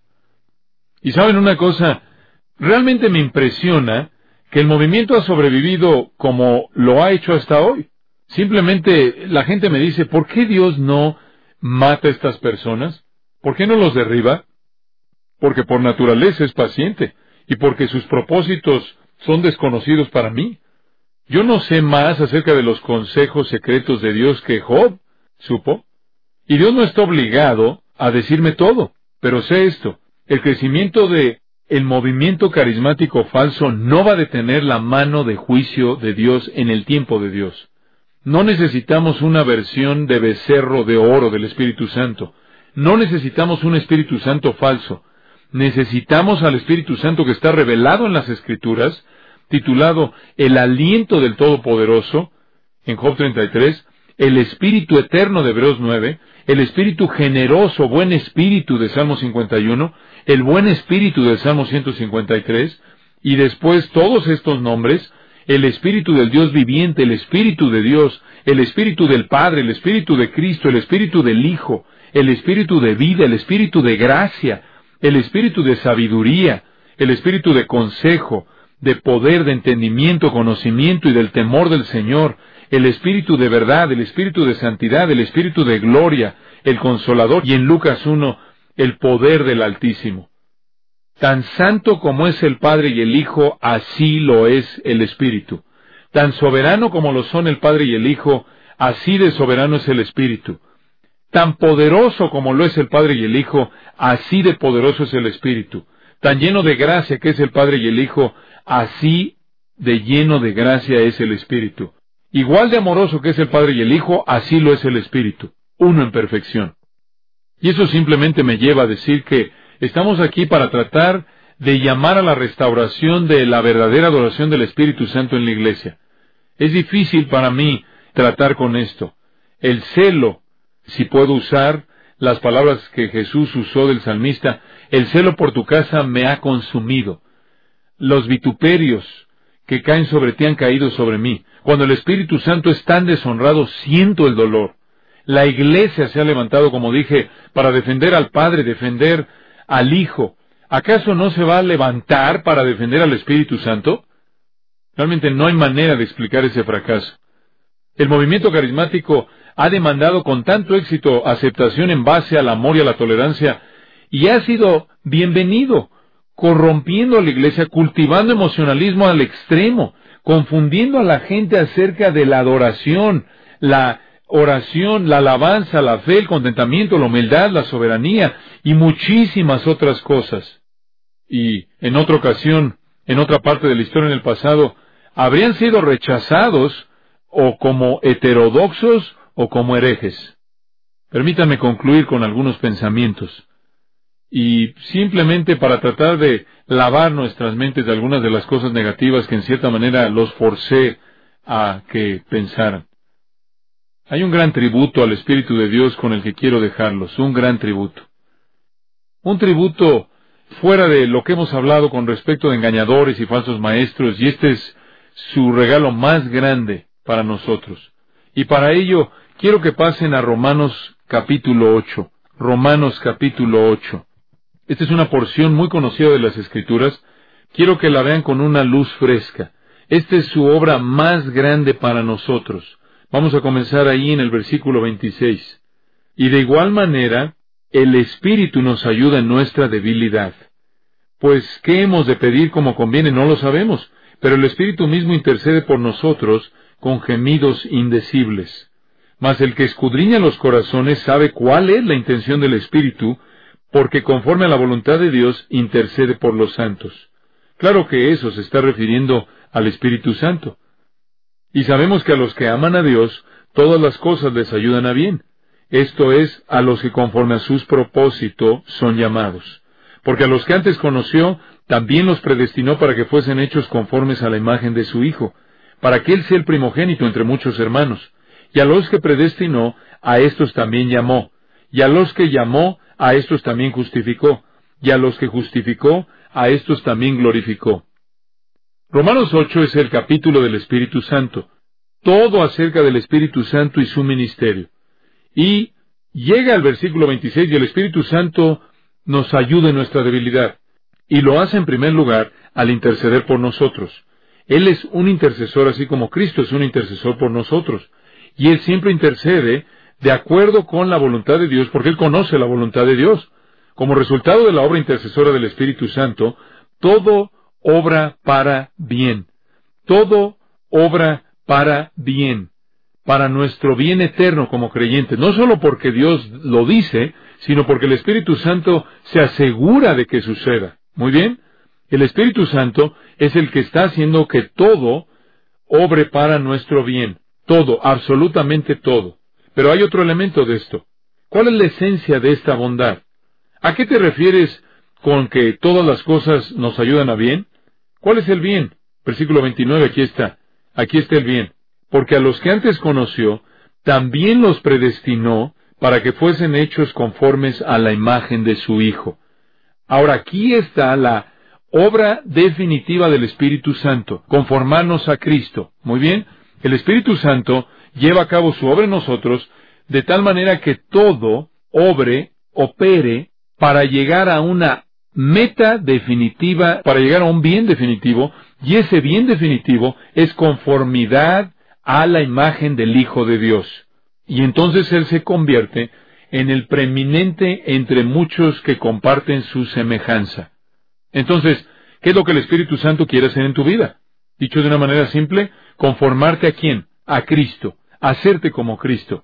Y saben una cosa, realmente me impresiona que el movimiento ha sobrevivido como lo ha hecho hasta hoy. Simplemente la gente me dice, ¿por qué Dios no mata a estas personas? ¿Por qué no los derriba? Porque por naturaleza es paciente y porque sus propósitos son desconocidos para mí. Yo no sé más acerca de los consejos secretos de Dios que Job supo. Y Dios no está obligado a decirme todo, pero sé esto. El crecimiento de el movimiento carismático falso no va a detener la mano de juicio de Dios en el tiempo de Dios. No necesitamos una versión de becerro de oro del Espíritu Santo. No necesitamos un Espíritu Santo falso. Necesitamos al Espíritu Santo que está revelado en las Escrituras, titulado El aliento del Todopoderoso, en Job treinta y tres, el Espíritu eterno de Hebreos nueve, el Espíritu generoso, buen Espíritu de Salmo cincuenta y uno, el buen Espíritu del Salmo ciento cincuenta y tres, y después todos estos nombres, el Espíritu del Dios viviente, el Espíritu de Dios, el Espíritu del Padre, el Espíritu de Cristo, el Espíritu del Hijo, el Espíritu de vida, el Espíritu de gracia, el Espíritu de sabiduría, el Espíritu de consejo, de poder, de entendimiento, conocimiento y del temor del Señor, el Espíritu de verdad, el Espíritu de santidad, el Espíritu de gloria, el Consolador, y en Lucas uno, el poder del Altísimo. Tan santo como es el Padre y el Hijo, así lo es el Espíritu. Tan soberano como lo son el Padre y el Hijo, así de soberano es el Espíritu. Tan poderoso como lo es el Padre y el Hijo, así de poderoso es el Espíritu. Tan lleno de gracia que es el Padre y el Hijo, así de lleno de gracia es el Espíritu. Igual de amoroso que es el Padre y el Hijo, así lo es el Espíritu, uno en perfección. Y eso simplemente me lleva a decir que estamos aquí para tratar de llamar a la restauración de la verdadera adoración del Espíritu Santo en la iglesia. Es difícil para mí tratar con esto. El celo, si puedo usar las palabras que Jesús usó del salmista, el celo por tu casa me ha consumido. Los vituperios que caen sobre ti han caído sobre mí. Cuando el Espíritu Santo es tan deshonrado, siento el dolor. La iglesia se ha levantado, como dije, para defender al Padre, defender al Hijo. ¿Acaso no se va a levantar para defender al Espíritu Santo? Realmente no hay manera de explicar ese fracaso. El movimiento carismático ha demandado con tanto éxito aceptación en base al amor y a la tolerancia, y ha sido bienvenido, corrompiendo a la iglesia, cultivando emocionalismo al extremo, confundiendo a la gente acerca de la adoración, la oración, la alabanza, la fe, el contentamiento, la humildad, la soberanía y muchísimas otras cosas. Y en otra ocasión, en otra parte de la historia en el pasado, habrían sido rechazados o como heterodoxos o como herejes. Permítanme concluir con algunos pensamientos. Y simplemente para tratar de lavar nuestras mentes de algunas de las cosas negativas que en cierta manera los forcé a que pensaran. Hay un gran tributo al Espíritu de Dios con el que quiero dejarlos, un gran tributo. Un tributo fuera de lo que hemos hablado con respecto de engañadores y falsos maestros, y este es su regalo más grande para nosotros. Y para ello quiero que pasen a Romanos capítulo ocho. Romanos capítulo ocho. Esta es una porción muy conocida de las Escrituras. Quiero que la vean con una luz fresca. Esta es su obra más grande para nosotros. Vamos a comenzar ahí en el versículo veintiséis. Y de igual manera, el Espíritu nos ayuda en nuestra debilidad. Pues, ¿qué hemos de pedir como conviene? No lo sabemos, pero el Espíritu mismo intercede por nosotros con gemidos indecibles. Mas el que escudriña los corazones sabe cuál es la intención del Espíritu, porque conforme a la voluntad de Dios intercede por los santos. Claro que eso se está refiriendo al Espíritu Santo. Y sabemos que a los que aman a Dios, todas las cosas les ayudan a bien. Esto es, a los que conforme a sus propósitos son llamados. Porque a los que antes conoció, también los predestinó para que fuesen hechos conformes a la imagen de su Hijo, para que Él sea el primogénito entre muchos hermanos. Y a los que predestinó, a estos también llamó. Y a los que llamó, a estos también justificó. Y a los que justificó, a estos también glorificó. Romanos ocho es el capítulo del Espíritu Santo. Todo acerca del Espíritu Santo y su ministerio. Y llega al versículo veintiséis y el Espíritu Santo nos ayuda en nuestra debilidad. Y lo hace en primer lugar al interceder por nosotros. Él es un intercesor así como Cristo es un intercesor por nosotros. Y Él siempre intercede de acuerdo con la voluntad de Dios, porque Él conoce la voluntad de Dios. Como resultado de la obra intercesora del Espíritu Santo, todo obra para bien. Todo obra para bien. Para nuestro bien eterno como creyentes. No solo porque Dios lo dice, sino porque el Espíritu Santo se asegura de que suceda. Muy bien. El Espíritu Santo es el que está haciendo que todo obre para nuestro bien. Todo, absolutamente todo. Pero hay otro elemento de esto. ¿Cuál es la esencia de esta bondad? ¿A qué te refieres con que todas las cosas nos ayudan a bien? ¿Cuál es el bien? Versículo veintinueve, aquí está. Aquí está el bien. Porque a los que antes conoció, también los predestinó para que fuesen hechos conformes a la imagen de su Hijo. Ahora aquí está la obra definitiva del Espíritu Santo, conformarnos a Cristo. Muy bien, el Espíritu Santo lleva a cabo su obra en nosotros de tal manera que todo obre, opere, para llegar a una meta definitiva, para llegar a un bien definitivo, y ese bien definitivo es conformidad a la imagen del Hijo de Dios. Y entonces Él se convierte en el preeminente entre muchos que comparten su semejanza. Entonces, ¿qué es lo que el Espíritu Santo quiere hacer en tu vida? Dicho de una manera simple, conformarte ¿a quién? A Cristo, hacerte como Cristo.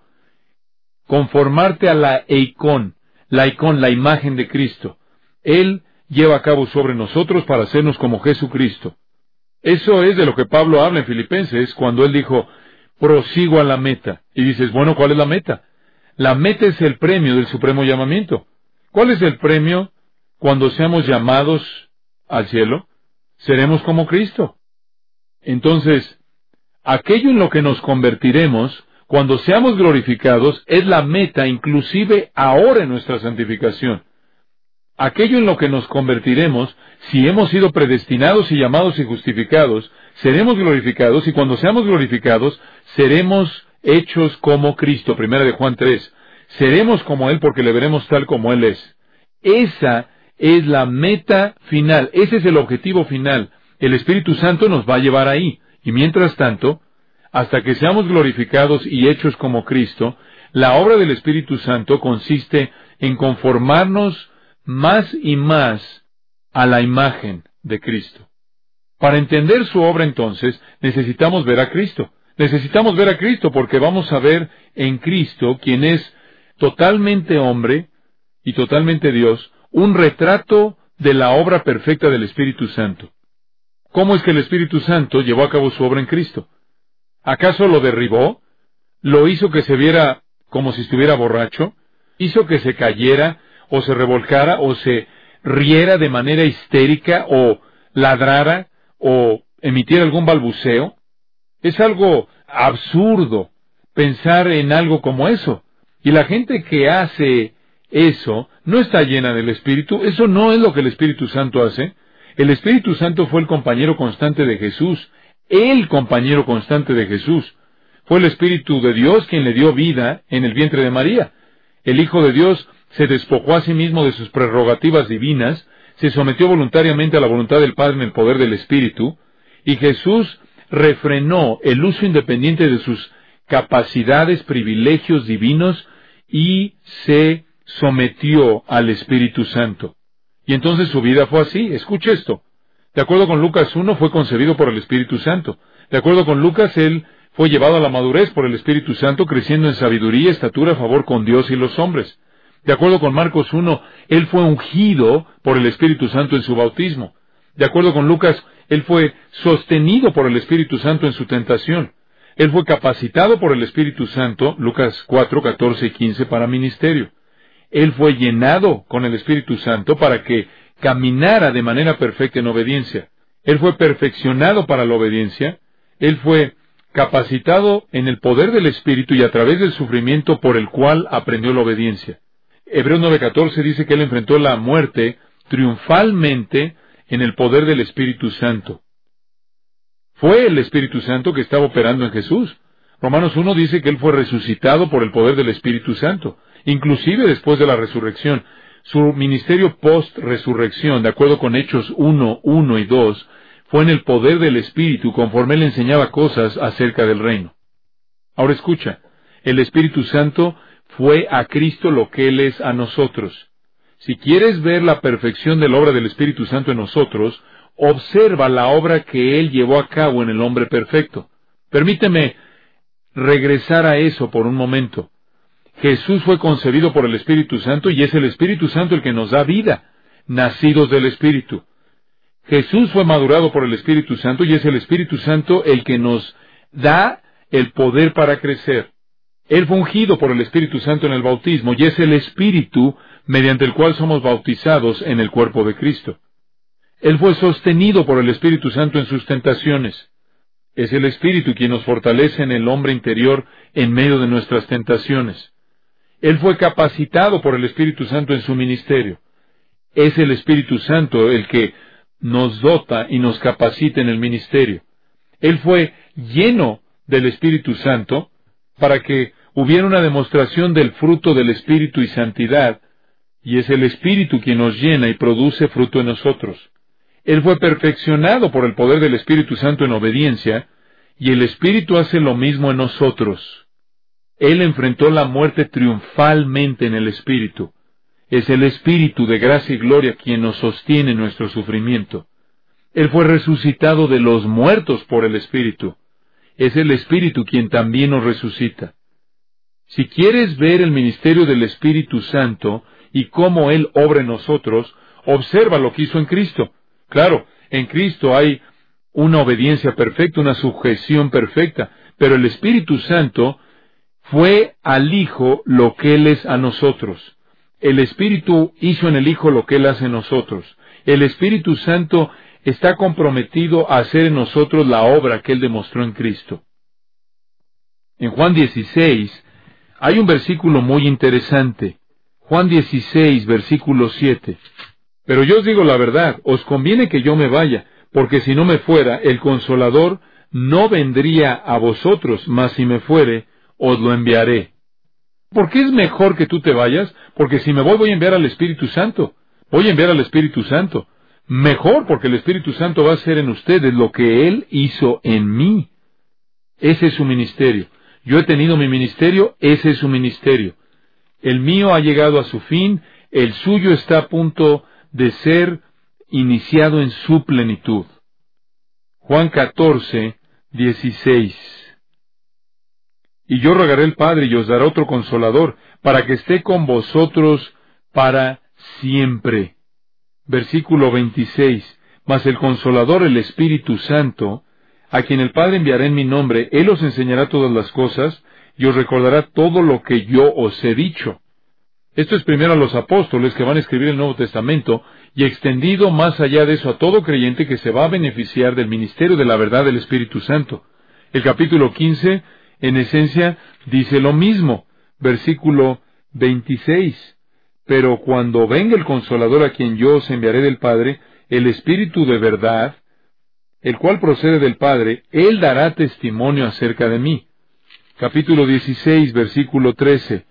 Conformarte a la eikón, la eikón, la imagen de Cristo. Él lleva a cabo sobre nosotros para hacernos como Jesucristo. Eso es de lo que Pablo habla en Filipenses cuando él dijo, prosigo a la meta. Y dices, bueno, ¿cuál es la meta? La meta es el premio del supremo llamamiento. ¿Cuál es el premio cuando seamos llamados al cielo? Seremos como Cristo. Entonces, aquello en lo que nos convertiremos, cuando seamos glorificados, es la meta inclusive ahora en nuestra santificación. Aquello en lo que nos convertiremos, si hemos sido predestinados y llamados y justificados, seremos glorificados, y cuando seamos glorificados, seremos hechos como Cristo. Primera de Juan tres. Seremos como Él porque le veremos tal como Él es. Esa es la meta final, ese es el objetivo final. El Espíritu Santo nos va a llevar ahí. Y mientras tanto, hasta que seamos glorificados y hechos como Cristo, la obra del Espíritu Santo consiste en conformarnos más y más a la imagen de Cristo. Para entender su obra, entonces, necesitamos ver a Cristo. Necesitamos ver a Cristo porque vamos a ver en Cristo, quien es totalmente hombre y totalmente Dios, un retrato de la obra perfecta del Espíritu Santo. ¿Cómo es que el Espíritu Santo llevó a cabo su obra en Cristo? ¿Acaso lo derribó? ¿Lo hizo que se viera como si estuviera borracho? ¿Hizo que se cayera, o se revolcara, o se riera de manera histérica, o ladrara, o emitiera algún balbuceo? Es algo absurdo pensar en algo como eso. Y la gente que hace eso no está llena del Espíritu. Eso no es lo que el Espíritu Santo hace. El Espíritu Santo fue el compañero constante de Jesús. El compañero constante de Jesús. Fue el Espíritu de Dios quien le dio vida en el vientre de María. El Hijo de Dios se despojó a sí mismo de sus prerrogativas divinas, se sometió voluntariamente a la voluntad del Padre en el poder del Espíritu, y Jesús refrenó el uso independiente de sus capacidades, privilegios divinos, y se sometió al Espíritu Santo. Y entonces su vida fue así. Escuche esto. De acuerdo con Lucas uno, fue concebido por el Espíritu Santo. De acuerdo con Lucas, él fue llevado a la madurez por el Espíritu Santo, creciendo en sabiduría, estatura, favor con Dios y los hombres. De acuerdo con Marcos uno, él fue ungido por el Espíritu Santo en su bautismo. De acuerdo con Lucas, él fue sostenido por el Espíritu Santo en su tentación. Él fue capacitado por el Espíritu Santo, Lucas cuatro, catorce y quince, para ministerio. Él fue llenado con el Espíritu Santo para que caminara de manera perfecta en obediencia. Él fue perfeccionado para la obediencia. Él fue capacitado en el poder del Espíritu y a través del sufrimiento por el cual aprendió la obediencia. Hebreos nueve catorce dice que él enfrentó la muerte triunfalmente en el poder del Espíritu Santo. Fue el Espíritu Santo que estaba operando en Jesús. Romanos uno dice que él fue resucitado por el poder del Espíritu Santo, inclusive después de la resurrección. Su ministerio post-resurrección, de acuerdo con Hechos uno, uno y dos, fue en el poder del Espíritu, conforme él enseñaba cosas acerca del reino. Ahora escucha, el Espíritu Santo fue a Cristo lo que Él es a nosotros. Si quieres ver la perfección de la obra del Espíritu Santo en nosotros, observa la obra que Él llevó a cabo en el hombre perfecto. Permíteme regresar a eso por un momento. Jesús fue concebido por el Espíritu Santo y es el Espíritu Santo el que nos da vida, nacidos del Espíritu. Jesús fue madurado por el Espíritu Santo y es el Espíritu Santo el que nos da el poder para crecer. Él fue ungido por el Espíritu Santo en el bautismo y es el Espíritu mediante el cual somos bautizados en el cuerpo de Cristo. Él fue sostenido por el Espíritu Santo en sus tentaciones. Es el Espíritu quien nos fortalece en el hombre interior en medio de nuestras tentaciones. Él fue capacitado por el Espíritu Santo en su ministerio. Es el Espíritu Santo el que nos dota y nos capacita en el ministerio. Él fue lleno del Espíritu Santo para que hubiera una demostración del fruto del Espíritu y santidad, y es el Espíritu quien nos llena y produce fruto en nosotros. Él fue perfeccionado por el poder del Espíritu Santo en obediencia, y el Espíritu hace lo mismo en nosotros. Él enfrentó la muerte triunfalmente en el Espíritu. Es el Espíritu de gracia y gloria quien nos sostiene en nuestro sufrimiento. Él fue resucitado de los muertos por el Espíritu. Es el Espíritu quien también nos resucita. Si quieres ver el ministerio del Espíritu Santo y cómo Él obra en nosotros, observa lo que hizo en Cristo. Claro, en Cristo hay una obediencia perfecta, una sujeción perfecta, pero el Espíritu Santo fue al Hijo lo que Él es a nosotros. El Espíritu hizo en el Hijo lo que Él hace en nosotros. El Espíritu Santo está comprometido a hacer en nosotros la obra que Él demostró en Cristo. En Juan dieciséis hay un versículo muy interesante. Juan dieciséis, versículo siete. Pero yo os digo la verdad, os conviene que yo me vaya, porque si no me fuera, el Consolador no vendría a vosotros, mas si me fuere, os lo enviaré. ¿Por qué es mejor que tú te vayas? Porque si me voy, voy a enviar al Espíritu Santo. Voy a enviar al Espíritu Santo. Mejor, porque el Espíritu Santo va a hacer en ustedes lo que Él hizo en mí. Ese es su ministerio. Yo he tenido mi ministerio, ese es su ministerio. El mío ha llegado a su fin, el suyo está a punto de ser iniciado en su plenitud. Juan catorce, dieciséis. Y yo rogaré al Padre y os dará otro Consolador, para que esté con vosotros para siempre. Versículo veintiséis. Mas el Consolador, el Espíritu Santo, a quien el Padre enviará en mi nombre, Él os enseñará todas las cosas, y os recordará todo lo que yo os he dicho. Esto es primero a los apóstoles que van a escribir el Nuevo Testamento, y extendido más allá de eso a todo creyente que se va a beneficiar del ministerio de la verdad del Espíritu Santo. El capítulo quince, en esencia, dice lo mismo. Versículo veintiséis. Pero cuando venga el Consolador a quien yo os enviaré del Padre, el Espíritu de verdad, el cual procede del Padre, Él dará testimonio acerca de mí. Capítulo dieciséis, versículo trece.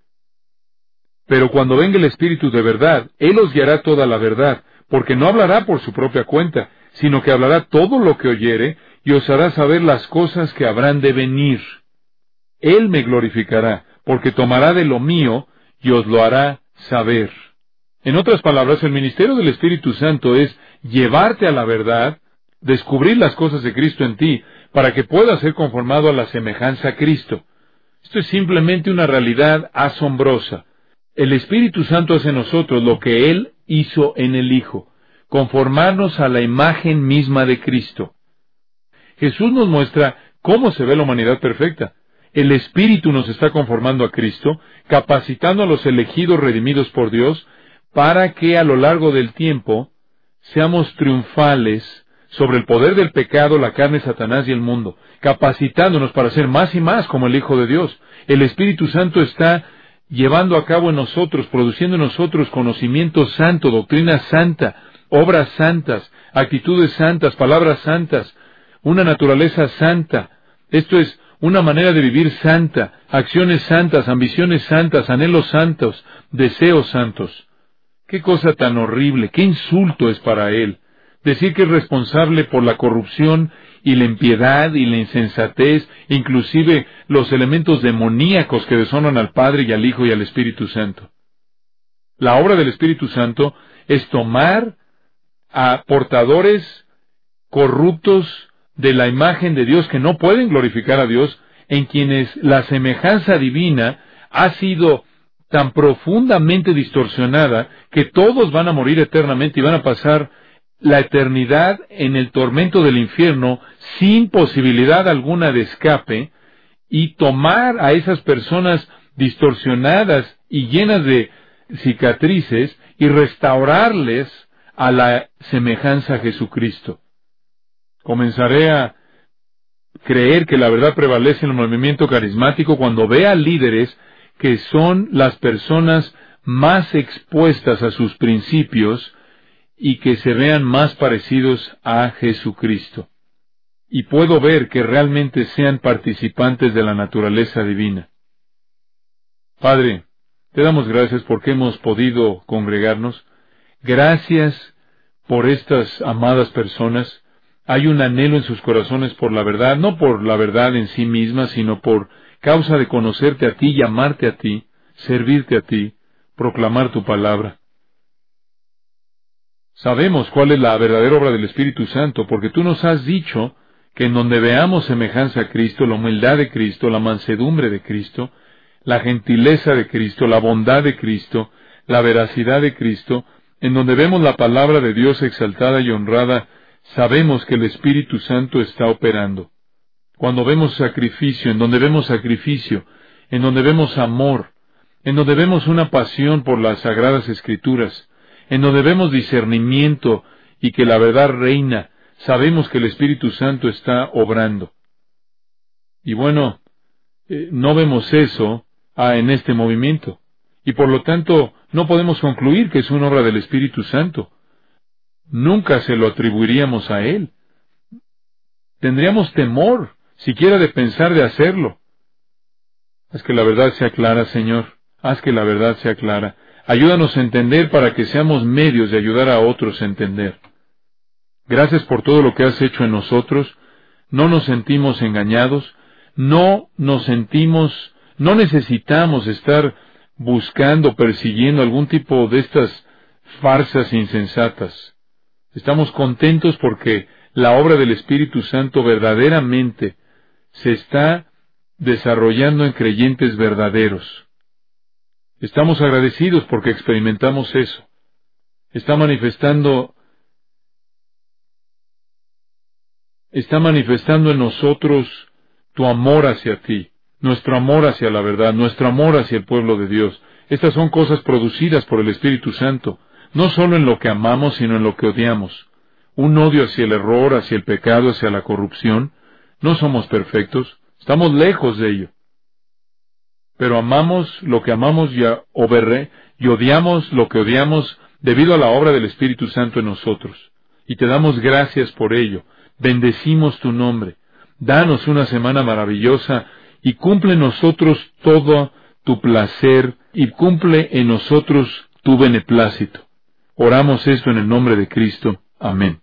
Pero cuando venga el Espíritu de verdad, Él os guiará toda la verdad, porque no hablará por su propia cuenta, sino que hablará todo lo que oyere, y os hará saber las cosas que habrán de venir. Él me glorificará, porque tomará de lo mío, y os lo hará saber. En otras palabras, el ministerio del Espíritu Santo es llevarte a la verdad, descubrir las cosas de Cristo en ti, para que puedas ser conformado a la semejanza a Cristo. Esto es simplemente una realidad asombrosa. El Espíritu Santo hace en nosotros lo que Él hizo en el Hijo, conformarnos a la imagen misma de Cristo. Jesús nos muestra cómo se ve la humanidad perfecta. El Espíritu nos está conformando a Cristo, capacitando a los elegidos redimidos por Dios, para que a lo largo del tiempo seamos triunfales sobre el poder del pecado, la carne, Satanás y el mundo, capacitándonos para ser más y más como el Hijo de Dios. El Espíritu Santo está llevando a cabo en nosotros, produciendo en nosotros conocimiento santo, doctrina santa, obras santas, actitudes santas, palabras santas, una naturaleza santa. Esto es una manera de vivir santa, acciones santas, ambiciones santas, anhelos santos, deseos santos. Qué cosa tan horrible, qué insulto es para Él decir que es responsable por la corrupción y la impiedad y la insensatez, inclusive los elementos demoníacos que deshonran al Padre y al Hijo y al Espíritu Santo. La obra del Espíritu Santo es tomar a portadores corruptos de la imagen de Dios que no pueden glorificar a Dios, en quienes la semejanza divina ha sido tan profundamente distorsionada que todos van a morir eternamente y van a pasar la eternidad en el tormento del infierno sin posibilidad alguna de escape, y tomar a esas personas distorsionadas y llenas de cicatrices y restaurarles a la semejanza a Jesucristo. Comenzaré a creer que la verdad prevalece en el movimiento carismático cuando vea líderes que son las personas más expuestas a sus principios y que se vean más parecidos a Jesucristo. Y puedo ver que realmente sean participantes de la naturaleza divina. Padre, te damos gracias porque hemos podido congregarnos. Gracias por estas amadas personas. Hay un anhelo en sus corazones por la verdad, no por la verdad en sí misma, sino por causa de conocerte a ti, llamarte a ti, servirte a ti, proclamar tu palabra. Sabemos cuál es la verdadera obra del Espíritu Santo, porque tú nos has dicho que en donde veamos semejanza a Cristo, la humildad de Cristo, la mansedumbre de Cristo, la gentileza de Cristo, la bondad de Cristo, la veracidad de Cristo, en donde vemos la palabra de Dios exaltada y honrada, sabemos que el Espíritu Santo está operando. Cuando vemos sacrificio, en donde vemos sacrificio, en donde vemos amor, en donde vemos una pasión por las Sagradas Escrituras, en donde vemos discernimiento y que la verdad reina, sabemos que el Espíritu Santo está obrando. Y bueno, eh, no vemos eso ah, en este movimiento. Y por lo tanto, no podemos concluir que es una obra del Espíritu Santo. Nunca se lo atribuiríamos a Él. Tendríamos temor, siquiera de pensar de hacerlo. Haz que la verdad sea clara, Señor. Haz que la verdad sea clara. Ayúdanos a entender para que seamos medios de ayudar a otros a entender. Gracias por todo lo que has hecho en nosotros. No nos sentimos engañados. No nos sentimos, no necesitamos estar buscando, persiguiendo algún tipo de estas farsas insensatas. Estamos contentos porque la obra del Espíritu Santo verdaderamente se está desarrollando en creyentes verdaderos. Estamos agradecidos porque experimentamos eso. Está manifestando, está manifestando en nosotros tu amor hacia ti, nuestro amor hacia la verdad, nuestro amor hacia el pueblo de Dios. Estas son cosas producidas por el Espíritu Santo, no solo en lo que amamos, sino en lo que odiamos. Un odio hacia el error, hacia el pecado, hacia la corrupción. No somos perfectos, estamos lejos de ello. Pero amamos lo que amamos y, oberre, y odiamos lo que odiamos debido a la obra del Espíritu Santo en nosotros. Y te damos gracias por ello. Bendecimos tu nombre. Danos una semana maravillosa y cumple en nosotros todo tu placer y cumple en nosotros tu beneplácito. Oramos esto en el nombre de Cristo. Amén.